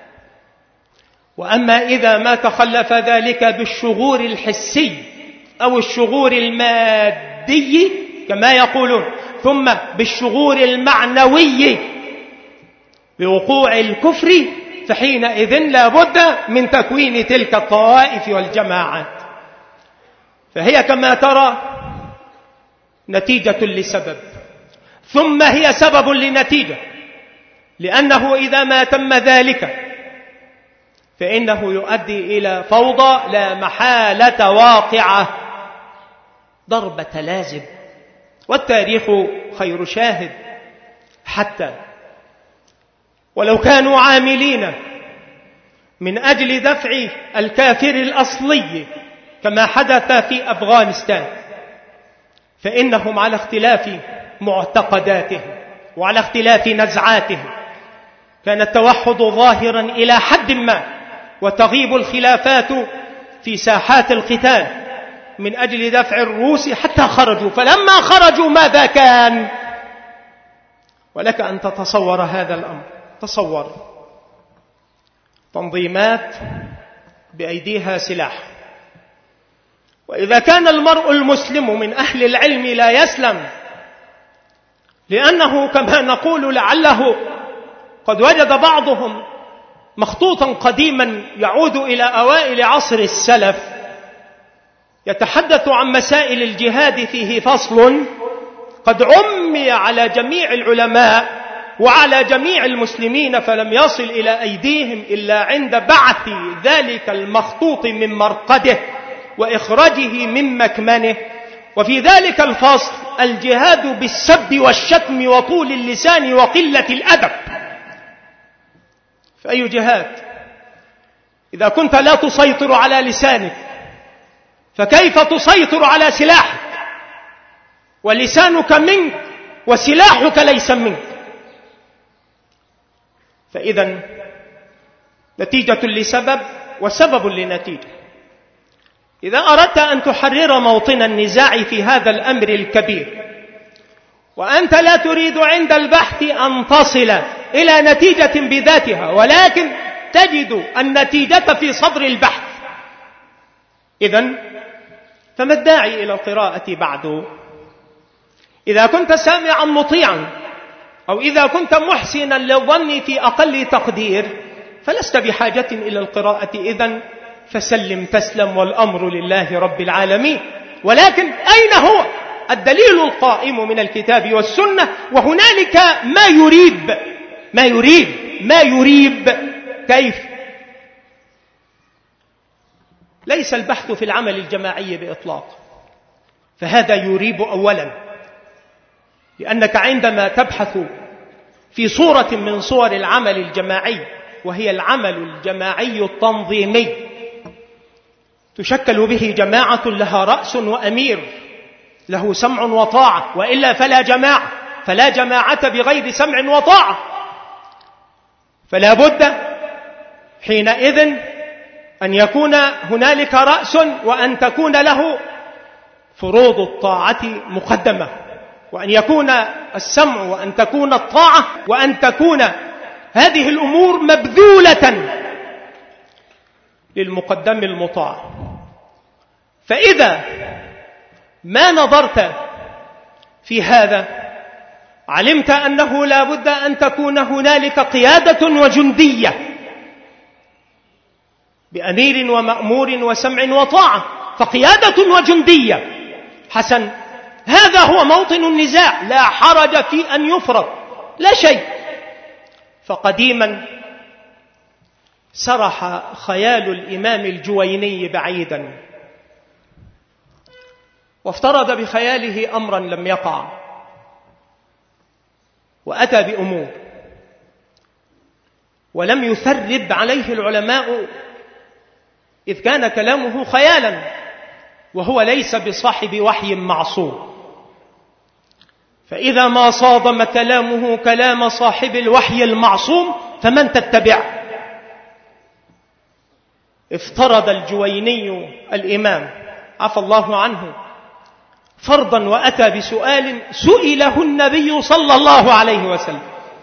وأما إذا ما تخلف ذلك بالشغور الحسي أو الشغور المادي كما يقولون، ثم بالشغور المعنوي بوقوع الكفر، فحينئذ لا بد من تكوين تلك الطوائف والجماعات. فهي كما ترى نتيجة لسبب، ثم هي سبب لنتيجة، لأنه إذا ما تم ذلك فإنه يؤدي إلى فوضى لا محالة واقعة، ضربة لازم، والتاريخ خير شاهد. حتى ولو كانوا عاملين من أجل دفع الكافر الأصلي كما حدث في أفغانستان، فإنهم على اختلاف معتقداتهم وعلى اختلاف نزعاتهم كان التوحد ظاهرا إلى حد ما، وتغيب الخلافات في ساحات القتال من أجل دفع الروس حتى خرجوا. فلما خرجوا ماذا كان؟ ولك أن تتصور هذا الأمر. تصور تنظيمات بأيديها سلاح، وإذا كان المرء المسلم من أهل العلم لا يسلم، لأنه كما نقول لعله قد وجد بعضهم مخطوطا قديما يعود إلى أوائل عصر السلف يتحدث عن مسائل الجهاد، فيه فصل قد عمي على جميع العلماء وعلى جميع المسلمين، فلم يصل إلى أيديهم إلا عند بعث ذلك المخطوط من مرقده وإخراجه من مكمنه. وفي ذلك الفصل الجهاد بالسب والشتم وطول اللسان وقلة الأدب. فأي جهاد إذا كنت لا تسيطر على لسانك، فكيف تسيطر على سلاحك؟ ولسانك منك وسلاحك ليس منك. فإذا نتيجة لسبب وسبب لنتيجة. إذا أردت أن تحرر موطن النزاع في هذا الأمر الكبير، وأنت لا تريد عند البحث أن تصل إلى نتيجة بذاتها، ولكن تجد النتيجة في صدر البحث، إذن فما الداعي إلى القراءة بعد؟ إذا كنت سامعا مطيعا، أو إذا كنت محسنا للظن في أقل تقدير، فلست بحاجة إلى القراءة إذن، فسلم تسلم والأمر لله رب العالمين. ولكن أين هو الدليل القائم من الكتاب والسنة؟ وهنالك ما يريب ما يريب ما يريب كيف؟ ليس البحث في العمل الجماعي بإطلاق، فهذا يريب أولا، لأنك عندما تبحث في صورة من صور العمل الجماعي، وهي العمل الجماعي التنظيمي، تشكل به جماعة لها رأس وأمير له سمع وطاعة، وإلا فلا جماعة فلا جماعة بغير سمع وطاعة. فلا بد حينئذ أن يكون هنالك رأس، وأن تكون له فروض الطاعة مقدمة، وأن يكون السمع، وأن تكون الطاعة، وأن تكون هذه الأمور مبذولة للمقدم المطاع. فإذا ما نظرت في هذا علمت أنه لا بد أن تكون هنالك قيادة وجندية بأمير ومأمور وسمع وطاعة. فقيادة وجندية، حسن، هذا هو موطن النزاع، لا حرج في أن يفرض، لا شيء. فقديما سرح خيال الإمام الجويني بعيدا، وافترض بخياله أمرا لم يقع، وأتى بأمور ولم يثرب عليه العلماء، إذ كان كلامه خيالا، وهو ليس بصاحب وحي معصوم. فإذا ما صادم كلامه كلام صاحب الوحي المعصوم فمن تتبع؟ افترض الجويني الإمام عفى الله عنه فرضا، وأتى بسؤال سئله النبي صلى الله عليه وسلم.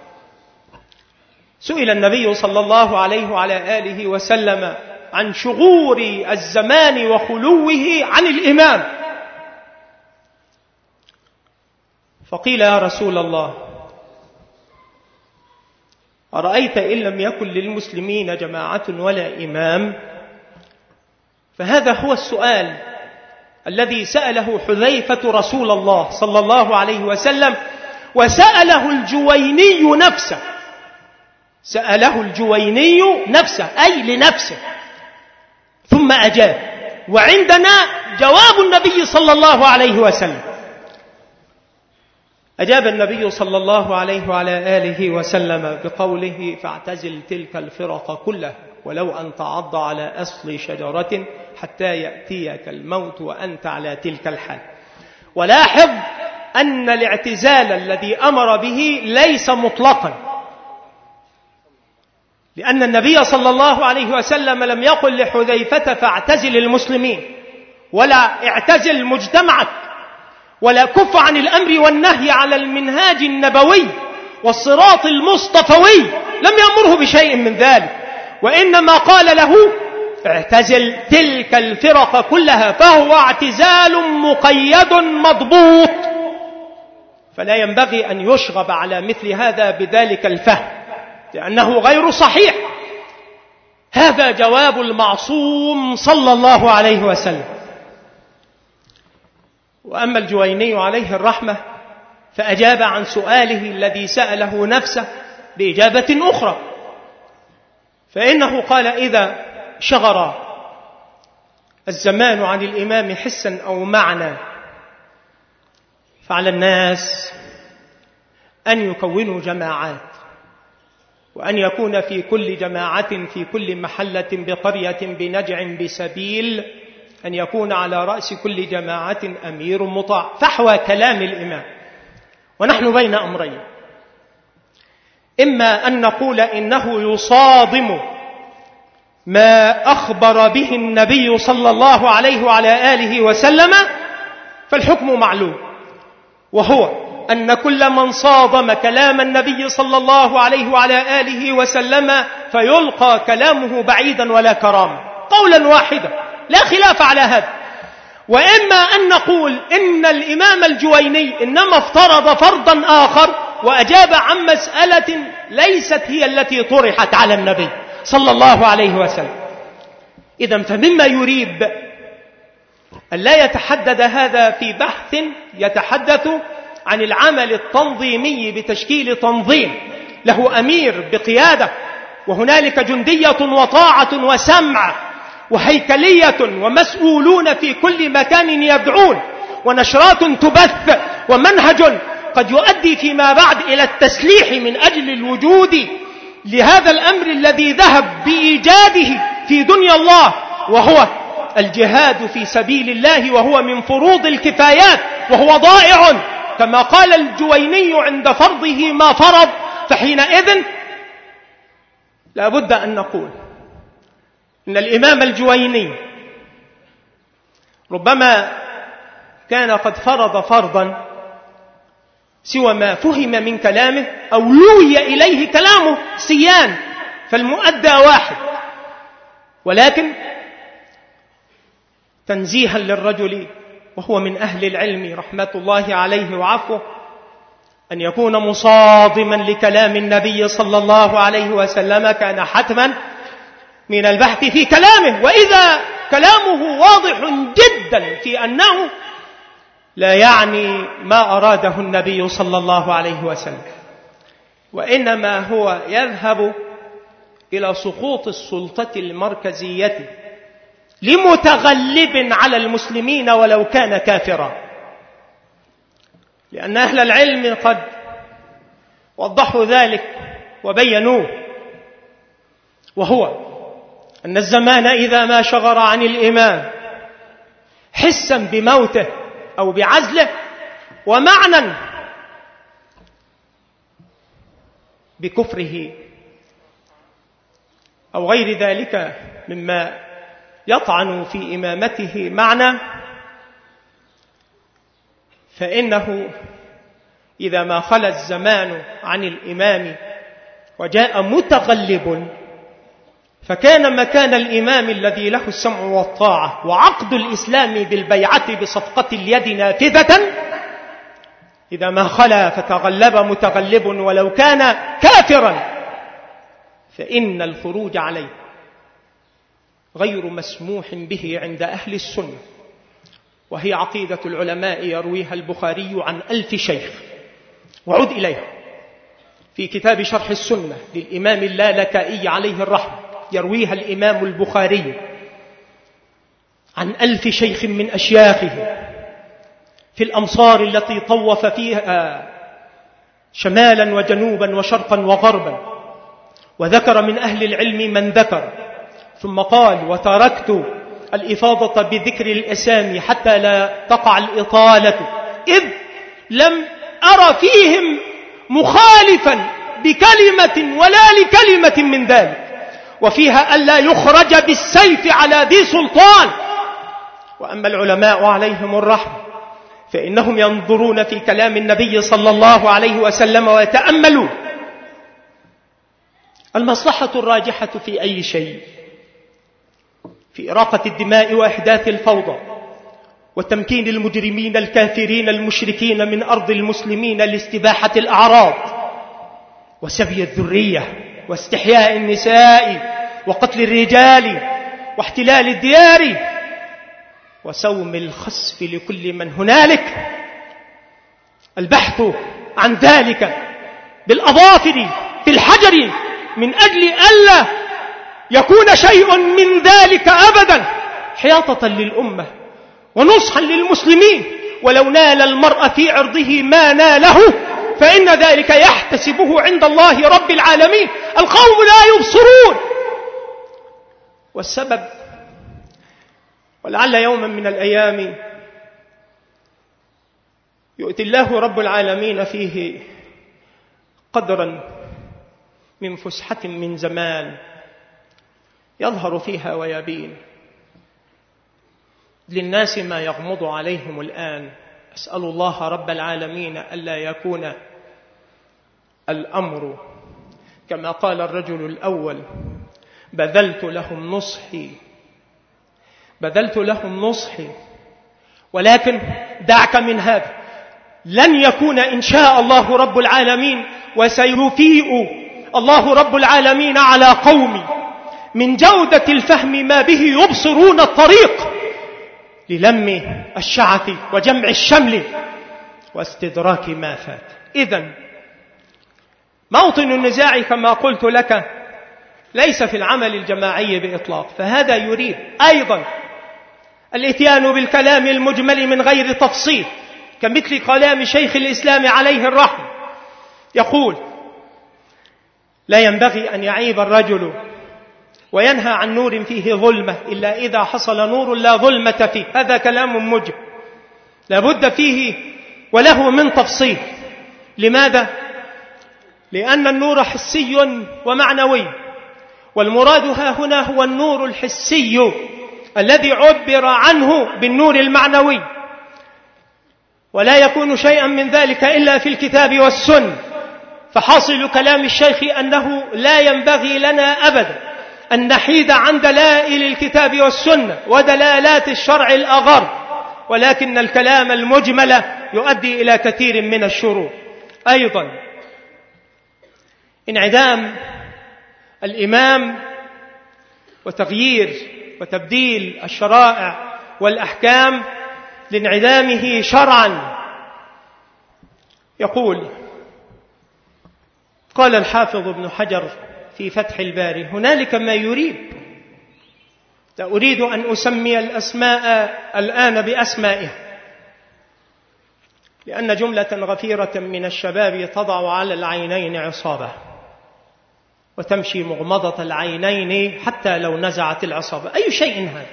سئل النبي صلى الله عليه وعلى آله وسلم عن شغور الزمان وخلوه عن الإمام، فقيل يا رسول الله أرأيت إن لم يكن للمسلمين جماعة ولا إمام؟ فهذا هو السؤال الذي سأله حذيفة رسول الله صلى الله عليه وسلم، وسأله الجويني نفسه سأله الجويني نفسه أي لنفسه، ثم أجاب. وعندنا جواب النبي صلى الله عليه وسلم. أجاب النبي صلى الله عليه وعلى آله وسلم بقوله فاعتزل تلك الفرق كلها ولو أن تعض على أصل شجرة حتى يأتيك الموت وأنت على تلك الحال. ولاحظ أن الاعتزال الذي أمر به ليس مطلقا، لأن النبي صلى الله عليه وسلم لم يقل لحذيفة فاعتزل المسلمين، ولا اعتزل مجتمعك، ولا كف عن الأمر والنهي على المنهاج النبوي والصراط المصطفوي، لم يأمره بشيء من ذلك، وإنما قال له اعتزل تلك الفرق كلها، فهو اعتزال مقيد مضبوط، فلا ينبغي أن يشغب على مثل هذا بذلك الفهم، لأنه غير صحيح. هذا جواب المعصوم صلى الله عليه وسلم. وأما الجويني عليه الرحمة فأجاب عن سؤاله الذي سأله نفسه بإجابة أخرى، فإنه قال إذا شغر الزمان عن الإمام حسا أو معنى فعلى الناس أن يكونوا جماعات، وأن يكون في كل جماعة في كل محلة بقرية بنجع بسبيل أن يكون على رأس كل جماعة أمير مطاع، فحوى كلام الإمام. ونحن بين أمرين، إما أن نقول إنه يصادم ما أخبر به النبي صلى الله عليه وعلى آله وسلم، فالحكم معلوم، وهو أن كل من صادم كلام النبي صلى الله عليه وعلى آله وسلم فيلقى كلامه بعيدا ولا كرامة، قولا واحدا لا خلاف على هذا. وإما أن نقول إن الإمام الجويني إنما افترض فرضا آخر وأجاب عن مسألة ليست هي التي طرحت على النبي صلى الله عليه وسلم. إذن فمما يريب أن لا يتحدد هذا في بحث يتحدث عن العمل التنظيمي بتشكيل تنظيم له أمير بقيادة، وهنالك جندية وطاعة وسمع وهيكلية ومسؤولون في كل مكان يدعون، ونشرات تبث، ومنهج قد يؤدي فيما بعد إلى التسليح من أجل الوجود لهذا الأمر الذي ذهب بإيجاده في دنيا الله، وهو الجهاد في سبيل الله، وهو من فروض الكفايات، وهو ضائع كما قال الجويني عند فرضه ما فرض. فحينئذ لا بد أن نقول إن الإمام الجويني ربما كان قد فرض فرضا سوى ما فهم من كلامه أو لوي إليه كلامه سيان، فالمؤدى واحد، ولكن تنزيها للرجل وهو من أهل العلم رحمة الله عليه وعفوه أن يكون مصادما لكلام النبي صلى الله عليه وسلم كان حتما من البحث في كلامه. وإذا كلامه واضح جدا في أنه لا يعني ما أراده النبي صلى الله عليه وسلم، وإنما هو يذهب إلى سقوط السلطة المركزية لمتغلب على المسلمين ولو كان كافرا، لأن أهل العلم قد وضحوا ذلك وبينوه، وهو أن الزمان إذا ما شغر عن الإمام حسا بموته أو بعزله، ومعنى بكفره أو غير ذلك مما يطعن في إمامته معنى، فإنه إذا ما خلى الزمان عن الإمام وجاء متغلب فكان مكان الإمام الذي له السمع والطاعة وعقد الإسلام بالبيعة بصفقة اليد نافذة، إذا ما خلا فتغلب متغلب ولو كان كافرا فإن الخروج عليه غير مسموح به عند أهل السنة، وهي عقيدة العلماء يرويها البخاري عن ألف شيخ. وعد إليها في كتاب شرح السنة للإمام اللالكائي عليه الرحمة، يرويها الإمام البخاري عن ألف شيخ من أشياخه في الأمصار التي طوف فيها شمالا وجنوبا وشرقا وغربا، وذكر من أهل العلم من ذكر، ثم قال وتركت الإفاضة بذكر الأسامي حتى لا تقع الإطالة، إذ لم أرى فيهم مخالفا بكلمة ولا لكلمة من ذلك، وفيها ألا يخرج بالسيف على ذي سلطان. وأما العلماء عليهم الرحمة فإنهم ينظرون في كلام النبي صلى الله عليه وسلم ويتأملون المصلحة الراجحة في أي شيء، في إراقة الدماء وإحداث الفوضى وتمكين المجرمين الكافرين المشركين من أرض المسلمين لاستباحة الأعراض وسبي الذرية واستحياء النساء وقتل الرجال واحتلال الديار وسوم الخسف لكل من هنالك. البحث عن ذلك بالأظافر في الحجر من أجل ألا يكون شيء من ذلك أبدا حياطة للأمة ونصحا للمسلمين. ولو نال المرء في عرضه ما ناله فإن ذلك يحتسبه عند الله رب العالمين. القوم لا يبصرون، والسبب ولعل يوما من الأيام يؤتي الله رب العالمين فيه قدرا من فسحة من زمان يظهر فيها ويبين للناس ما يغمض عليهم الآن. أسأل الله رب العالمين ألا يكون الأمر كما قال الرجل الأول: بذلت لهم نصحي بذلت لهم نصحي ولكن دعك من هذا، لن يكون إن شاء الله رب العالمين، وسيفيء الله رب العالمين على قومي من جودة الفهم ما به يبصرون الطريق للم الشعث وجمع الشمل واستدراك ما فات. إذن موطن النزاع كما قلت لك ليس في العمل الجماعي بإطلاق، فهذا يريد أيضا الاتيان بالكلام المجمل من غير تفصيل، كمثل كلام شيخ الإسلام عليه الرحمة يقول: لا ينبغي أن يعيب الرجل وينهى عن نور فيه ظلمة إلا إذا حصل نور لا ظلمة فيه. هذا كلام مجمل لابد فيه وله من تفصيل. لماذا؟ لأن النور حسي ومعنوي، والمراد ها هنا هو النور الحسي الذي عبر عنه بالنور المعنوي، ولا يكون شيئا من ذلك إلا في الكتاب والسنة. فحاصل كلام الشيخ أنه لا ينبغي لنا أبدا أن نحيد عن دلائل الكتاب والسنة ودلالات الشرع الأغر، ولكن الكلام المجمل يؤدي إلى كثير من الشرور. أيضا انعدام الإمام وتغيير وتبديل الشرائع والأحكام لانعدامه شرعا. يقول قال الحافظ ابن حجر في فتح الباري: هنالك ما يريب، لا أريد أن أسمي الأسماء الآن بأسمائها، لأن جملة غفيرة من الشباب تضع على العينين عصابة وتمشي مغمضة العينين حتى لو نزعت العصابة. أي شيء هذا؟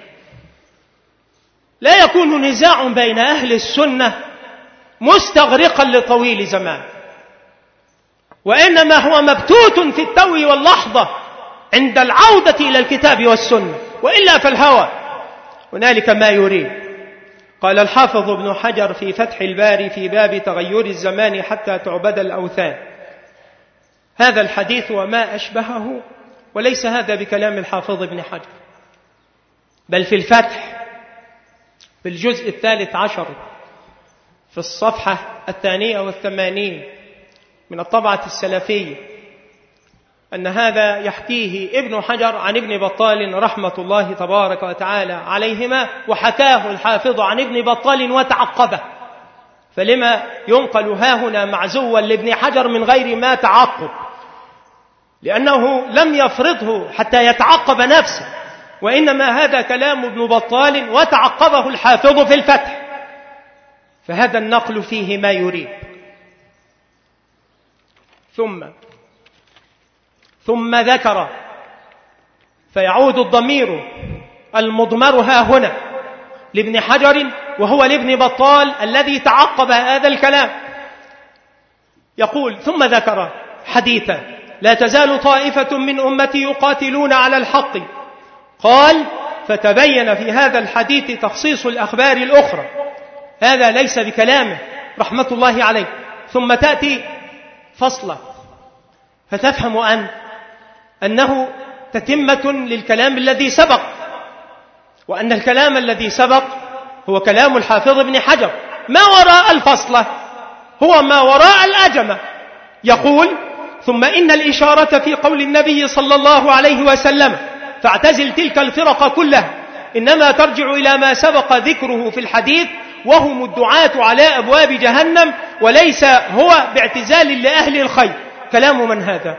لا يكون نزاع بين أهل السنة مستغرقا لطويل زمان، وإنما هو مبتوت في التو واللحظة عند العودة إلى الكتاب والسنة، وإلا فالهوى. هنالك ما يريد. قال الحافظ ابن حجر في فتح الباري في باب تغير الزمان حتى تعبد الأوثان: هذا الحديث وما أشبهه، وليس هذا بكلام الحافظ ابن حجر، بل في الفتح في الجزء الثالث عشر في الصفحة الثانية والثمانين من الطبعة السلفية، أن هذا يحكيه ابن حجر عن ابن بطال رحمة الله تبارك وتعالى عليهما، وحكاه الحافظ عن ابن بطال وتعقبه. فلما ينقل هاهنا معزوا لابن حجر من غير ما تعقب؟ لأنه لم يفرضه حتى يتعقب نفسه، وإنما هذا كلام ابن بطال وتعقبه الحافظ في الفتح، فهذا النقل فيه ما يريد. ثم ثم ذكر، فيعود الضمير المضمر ها هنا لابن حجر وهو لابن بطال الذي تعقب هذا الكلام. يقول: ثم ذكر حديثا: لا تزال طائفة من أمتي يقاتلون على الحق. قال: فتبين في هذا الحديث تخصيص الأخبار الأخرى. هذا ليس بكلامه رحمة الله عليه. ثم تأتي فصلة فتفهم أن أنه تتمة للكلام الذي سبق، وأن الكلام الذي سبق هو كلام الحافظ ابن حجر. ما وراء الفصلة هو ما وراء الأجمة. يقول: ثم إن الإشارة في قول النبي صلى الله عليه وسلم: فاعتزل تلك الفرق كلها، إنما ترجع إلى ما سبق ذكره في الحديث، وهم الدعاة على أبواب جهنم، وليس هو باعتزال لأهل الخير. كلام من هذا؟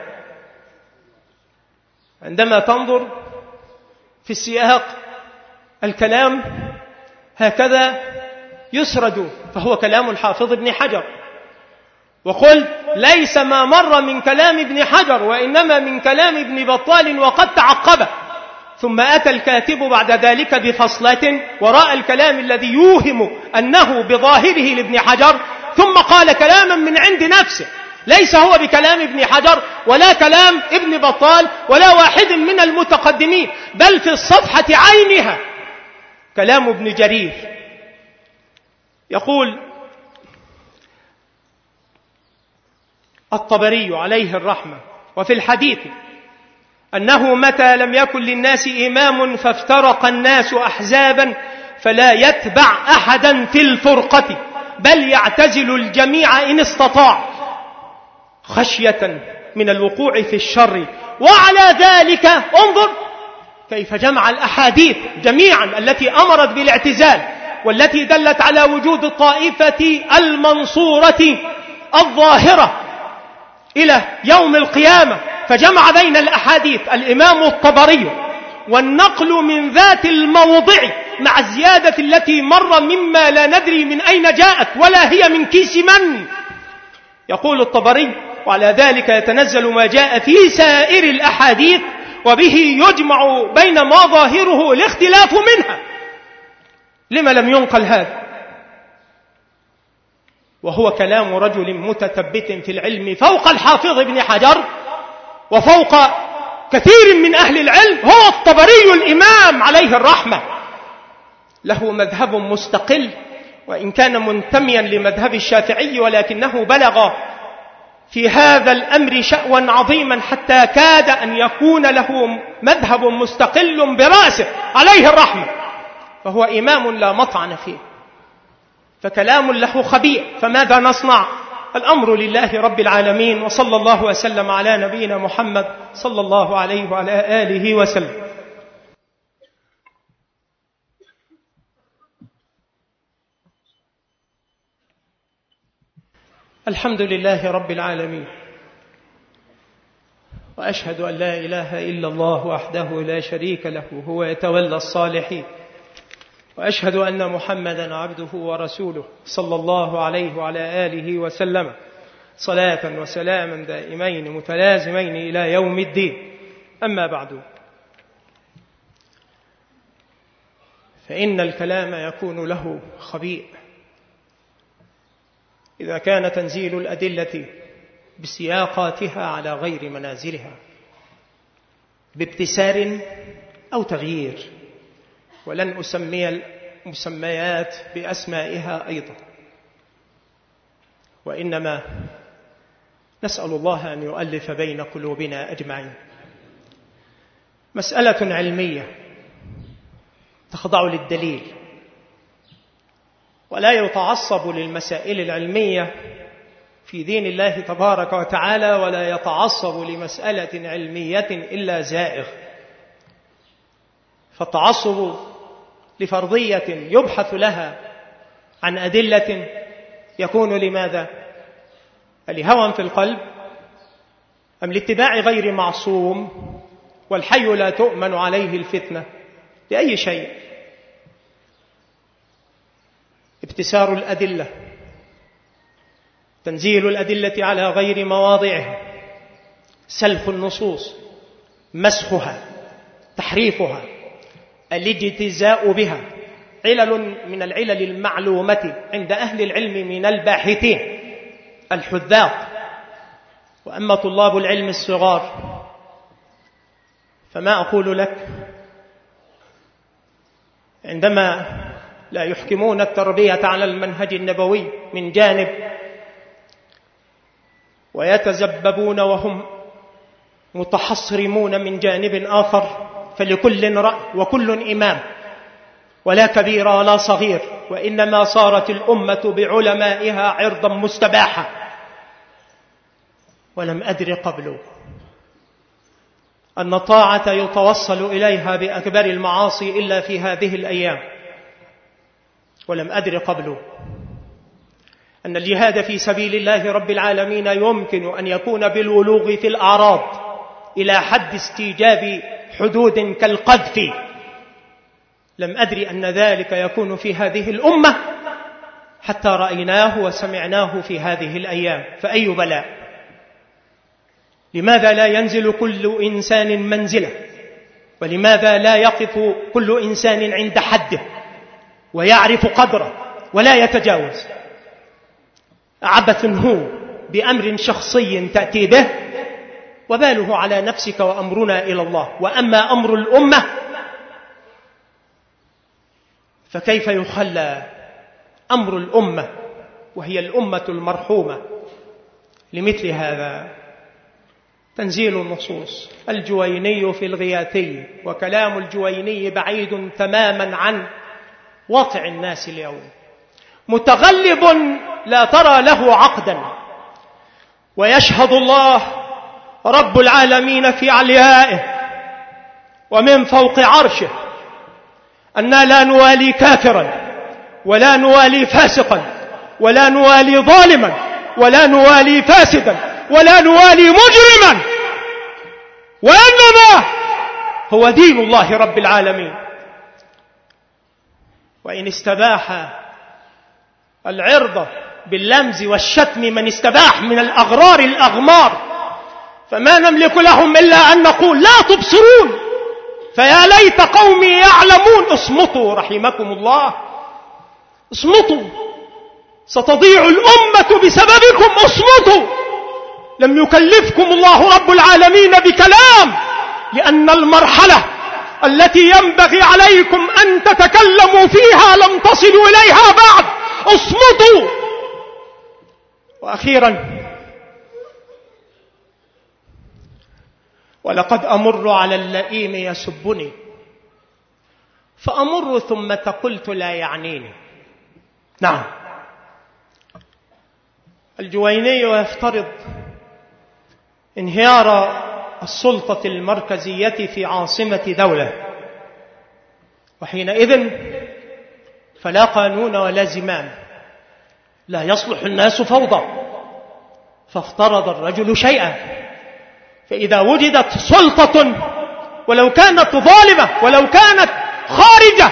عندما تنظر في السياق الكلام هكذا يسرد، فهو كلام الحافظ ابن حجر. وقل: ليس ما مر من كلام ابن حجر، وإنما من كلام ابن بطال وقد تعقبه. ثم أتى الكاتب بعد ذلك بفصلة وراء الكلام الذي يوهم أنه بظاهره لابن حجر، ثم قال كلاما من عند نفسه ليس هو بكلام ابن حجر ولا كلام ابن بطال ولا واحد من المتقدمين، بل في الصفحة عينها كلام ابن جرير. يقول الطبري عليه الرحمة: وفي الحديث أنه متى لم يكن للناس إمام فافترق الناس أحزابا فلا يتبع أحدا في الفرقة، بل يعتزل الجميع إن استطاع، خشية من الوقوع في الشر. وعلى ذلك انظر كيف جمع الأحاديث جميعا التي أمرت بالاعتزال والتي دلت على وجود الطائفة المنصورة الظاهرة إلى يوم القيامة، فجمع بين الأحاديث الإمام الطبري، والنقل من ذات الموضع مع الزيادة التي مر مما لا ندري من أين جاءت ولا هي من كيس من. يقول الطبري: وعلى ذلك يتنزل ما جاء في سائر الأحاديث، وبه يجمع بين ما ظاهره الاختلاف منها. لما لم ينقل هذا؟ وهو كلام رجل متثبت في العلم فوق الحافظ ابن حجر وفوق كثير من أهل العلم، هو الطبري الإمام عليه الرحمة. له مذهب مستقل، وإن كان منتميا لمذهب الشافعي، ولكنه بلغ في هذا الأمر شأوا عظيما حتى كاد أن يكون له مذهب مستقل برأسه عليه الرحمة، فهو إمام لا مطعن فيه، فكلام له خبير. فماذا نصنع؟ الأمر لله رب العالمين، وصلى الله وسلم على نبينا محمد صلى الله عليه وعلى آله وسلم. الحمد لله رب العالمين، وأشهد أن لا إله إلا الله وحده لا شريك له، هو يتولى الصالحين، وأشهد أن محمدا عبده ورسوله صلى الله عليه وعلى آله وسلم، صلاة وسلاما دائمين متلازمين إلى يوم الدين. أما بعد، فإن الكلام يكون له خبيء إذا كان تنزيل الأدلة بسياقاتها على غير منازلها، بابتسار أو تغيير، ولن أسمي المسميات بأسمائها أيضا، وإنما نسأل الله أن يؤلف بين قلوبنا أجمعين. مسألة علمية تخضع للدليل، ولا يتعصب للمسائل العلمية في دين الله تبارك وتعالى، ولا يتعصب لمسألة علمية إلا زائغ. فالتعصب لفرضية يبحث لها عن أدلة يكون لماذا؟ لهوى في القلب، أم لاتباع غير معصوم؟ والحي لا تؤمن عليه الفتنة، لأي شيء. ابتسار الأدلة، تنزيل الأدلة على غير مواضعها، سلف النصوص، مسخها، تحريفها، الاجتزاء بها علل من العلل المعلومة عند أهل العلم من الباحثين الحذاق. وأما طلاب العلم الصغار فما أقول لك عندما لا يحكمون التربية على المنهج النبوي من جانب ويتزببون وهم متحصرمون من جانب آخر، فلكل رأي وكل إمام، ولا كبير ولا صغير، وإنما صارت الأمة بعلمائها عرضا مستباحا. ولم أدر قبل أن الطاعة يتوصل إليها بأكبر المعاصي إلا في هذه الأيام. ولم أدر قبل أن الجهاد في سبيل الله رب العالمين يمكن أن يكون بالولوغ في الأعراض إلى حد استيجاب حدود كالقذف. لم أدري أن ذلك يكون في هذه الأمة حتى رأيناه وسمعناه في هذه الأيام. فأي بلاء! لماذا لا ينزل كل إنسان منزله؟ ولماذا لا يقف كل إنسان عند حده ويعرف قدره ولا يتجاوز؟ عبث هو بأمر شخصي تأتي به وباله على نفسك وأمرنا إلى الله. وأما أمر الأمة فكيف يخلى أمر الأمة وهي الأمة المرحومة لمثل هذا؟ تنزيل النصوص. الجويني في الغياثي، وكلام الجويني بعيد تماما عن واقع الناس اليوم، متغلب لا ترى له عقدا. ويشهد الله رب العالمين في عليائه ومن فوق عرشه أننا لا نوالي كافرا ولا نوالي فاسقا ولا نوالي ظالما ولا نوالي فاسدا ولا نوالي مجرما، وإنما هو دين الله رب العالمين. وإن استباح العرض باللمز والشتم من استباح من الأغرار الأغمار، فما نملك لهم إلا أن نقول لا تبصرون، فيا ليت قومي يعلمون. اصمتوا رحمكم الله، اصمتوا، ستضيع الأمة بسببكم. اصمتوا، لم يكلفكم الله رب العالمين بكلام، لأن المرحلة التي ينبغي عليكم أن تتكلموا فيها لم تصلوا إليها بعد. اصمتوا. وأخيرا، ولقد أمر على اللئيم يسبني فأمر ثم قلت لا يعنيني. نعم، الجويني يفترض انهيار السلطة المركزية في عاصمة دولة، وحينئذ فلا قانون ولا زمام، لا يصلح الناس فوضى. فافترض الرجل شيئا، فإذا وجدت سلطة ولو كانت ظالمة ولو كانت خارجة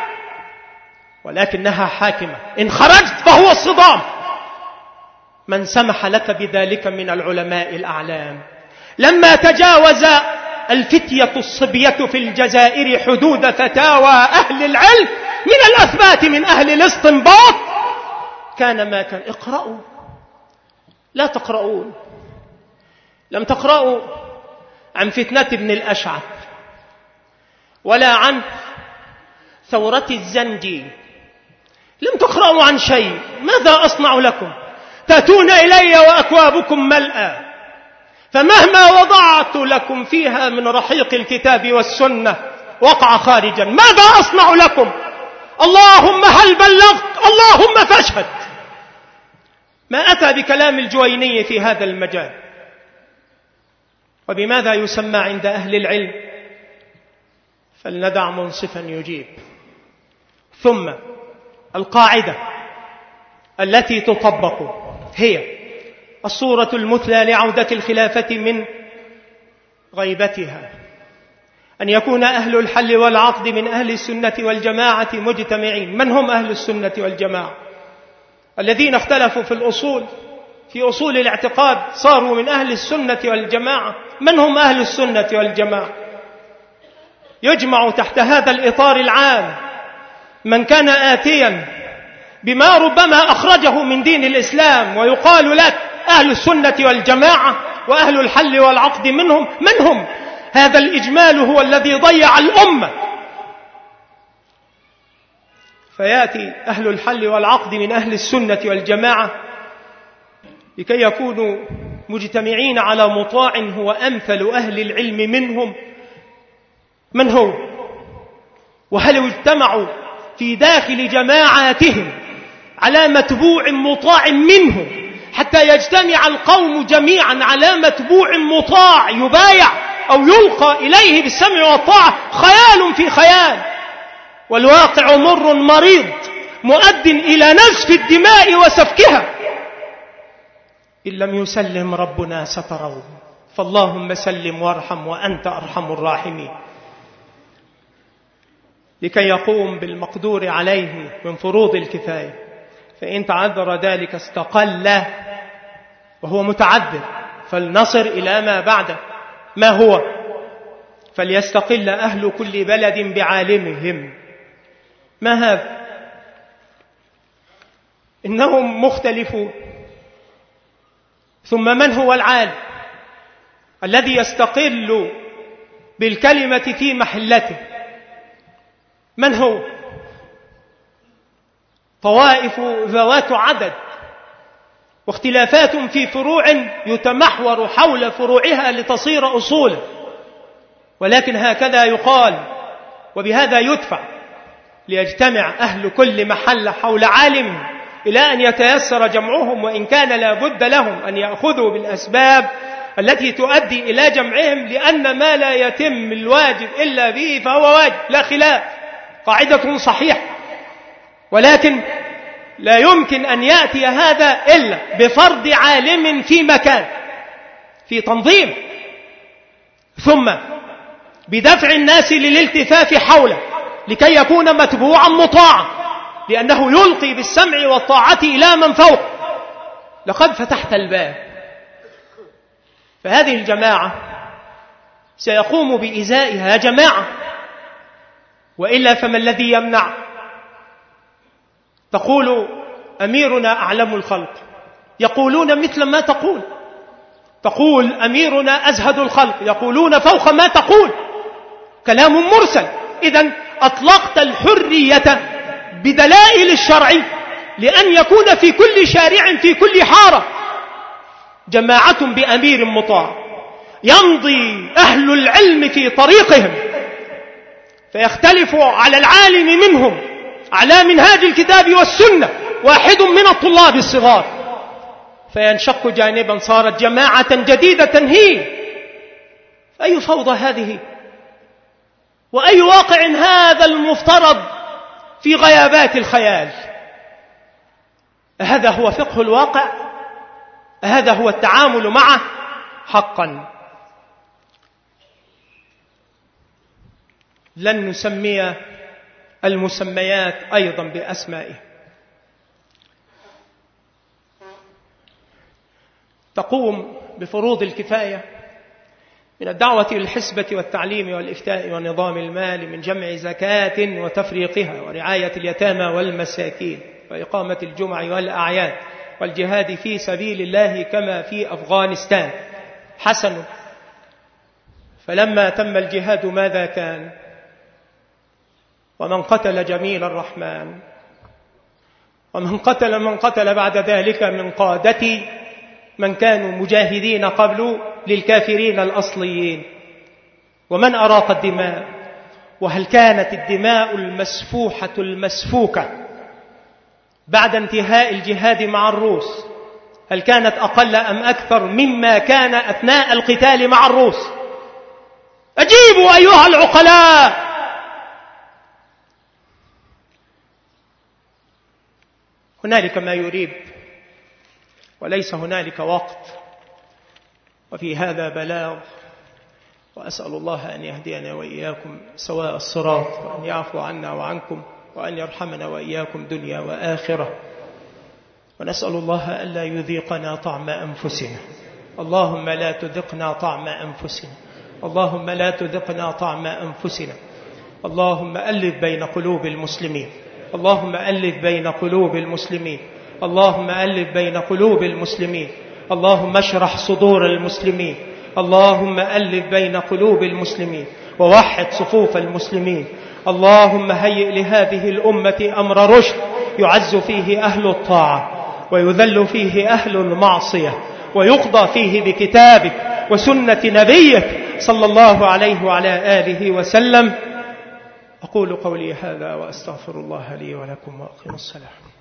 ولكنها حاكمة، إن خرجت فهو الصدام. من سمح لك بذلك من العلماء الأعلام؟ لما تجاوز الفتية الصبية في الجزائر حدود فتاوى أهل العلم من الأثبات من أهل الاستنباط، كان ما كان. اقرأوا، لا تقرؤون. لم تقرأوا عن فتنة ابن الأشعث ولا عن ثورة الزنجي، لم تقرأوا عن شيء. ماذا أصنع لكم؟ تأتون إلي وأكوابكم ملأى، فمهما وضعت لكم فيها من رحيق الكتاب والسنة وقع خارجا. ماذا أصنع لكم؟ اللهم هل بلغت؟ اللهم فاشهد. ما أتى بكلام الجويني في هذا المجال. وبماذا يسمى عند أهل العلم؟ فلندع منصفا يجيب. ثم القاعدة التي تطبق هي الصورة المثلى لعودة الخلافة من غيبتها، أن يكون أهل الحل والعقد من أهل السنة والجماعة مجتمعين. من هم أهل السنة والجماعة؟ الذين اختلفوا في الأصول، في أصول الاعتقاد، صاروا من أهل السنة والجماعة. من هم أهل السنة والجماعة؟ يجمع تحت هذا الإطار العام من كان آتيا بما ربما أخرجه من دين الإسلام، ويقال لك أهل السنة والجماعة وأهل الحل والعقد منهم. من هم؟ هذا الإجمال هو الذي ضيع الأمة. فيأتي أهل الحل والعقد من أهل السنة والجماعة لكي يكونوا مجتمعين على مطاع هو أمثل أهل العلم منهم. من هو؟ وهل اجتمعوا في داخل جماعاتهم على متبوع مطاع منه حتى يجتمع القوم جميعا على متبوع مطاع يبايع أو يلقى إليه بالسمع والطاعة؟ خيال في خيال، والواقع مر مريض مؤد إلى نزف الدماء وسفكها. إن لم يسلم ربنا سترون، فاللهم سلم وارحم وأنت أرحم الراحمين. لكي يقوم بالمقدور عليه من فروض الكفاية، فإن تعذر ذلك استقل وهو متعذر، فلنصر إلى ما بعده. ما هو؟ فليستقل أهل كل بلد بعالمهم. ما هذا؟ إنهم مختلفون. ثم من هو العالم الذي يستقل بالكلمة في محلته؟ من هو؟ طوائف ذوات عدد واختلافات في فروع يتمحور حول فروعها لتصير أصولا، ولكن هكذا يقال وبهذا يدفع ليجتمع أهل كل محل حول عالم إلى أن يتيسر جمعهم، وإن كان لا بد لهم أن يأخذوا بالأسباب التي تؤدي إلى جمعهم، لأن ما لا يتم الواجب إلا به فهو واجب، لا خلاف، قاعدة صحيحة. ولكن لا يمكن أن يأتي هذا إلا بفرض عالم في مكان، في تنظيم، ثم بدفع الناس للالتفاف حوله لكي يكون متبوعا مطاعا، لأنه يلقي بالسمع والطاعة إلى من فوق. لقد فتحت الباب، فهذه الجماعة سيقوم بإزائها جماعة، وإلا فما الذي يمنع؟ تقول أميرنا أعلم الخلق، يقولون مثل ما تقول. تقول أميرنا أزهد الخلق، يقولون فوق ما تقول. كلام مرسل. إذن أطلقت الحرية بدلائل الشرع لأن يكون في كل شارع في كل حارة جماعة بأمير مطاع، يمضي أهل العلم في طريقهم فيختلف على العالم منهم على منهاج الكتاب والسنة واحد من الطلاب الصغار، فينشق جانبا، صارت جماعة جديدة هي. أي فوضى هذه؟ وأي واقع هذا المفترض في غيابات الخيال؟ هذا هو فقه الواقع؟ هذا هو التعامل معه حقا؟ لن نسمي المسميات أيضا بأسمائه. تقوم بفروض الكفاية من الدعوة للحسبة والتعليم والإفتاء ونظام المال، من جمع زكاة وتفريقها، ورعاية اليتامى والمساكين، وإقامة الجمع والأعياد، والجهاد في سبيل الله كما في أفغانستان. حسن. فلما تم الجهاد ماذا كان؟ ومن قتل جميل الرحمن، ومن قتل من قتل بعد ذلك من قادة من كانوا مجاهدين قبل للكافرين الأصليين، ومن أراق الدماء. وهل كانت الدماء المسفوحة المسفوكة بعد انتهاء الجهاد مع الروس هل كانت أقل أم أكثر مما كان أثناء القتال مع الروس؟ أجيبوا أيها العقلاء. هنالك ما يريب وليس هنالك وقت، وفي هذا بلاغ، وأسأل الله أن يهدينا وإياكم سواء الصراط، وأن يعفو عنا وعنكم، وأن يرحمنا وإياكم دنيا وآخرة. ونسأل الله ألا يذيقنا طعم أنفسنا. اللهم لا تذقنا طعم أنفسنا، اللهم لا تذقنا طعم أنفسنا. اللهم ألف بين قلوب المسلمين، اللهم ألف بين قلوب المسلمين، اللهم ألف بين قلوب المسلمين، اللهم اشرح صدور المسلمين، اللهم ألف بين قلوب المسلمين ووحد صفوف المسلمين. اللهم هيئ لهذه الأمة أمر رشد يعز فيه أهل الطاعة ويذل فيه أهل المعصية، ويقضى فيه بكتابك وسنة نبيك صلى الله عليه وعلى آله وسلم. أقول قولي هذا وأستغفر الله لي ولكم وأقيم الصلاة.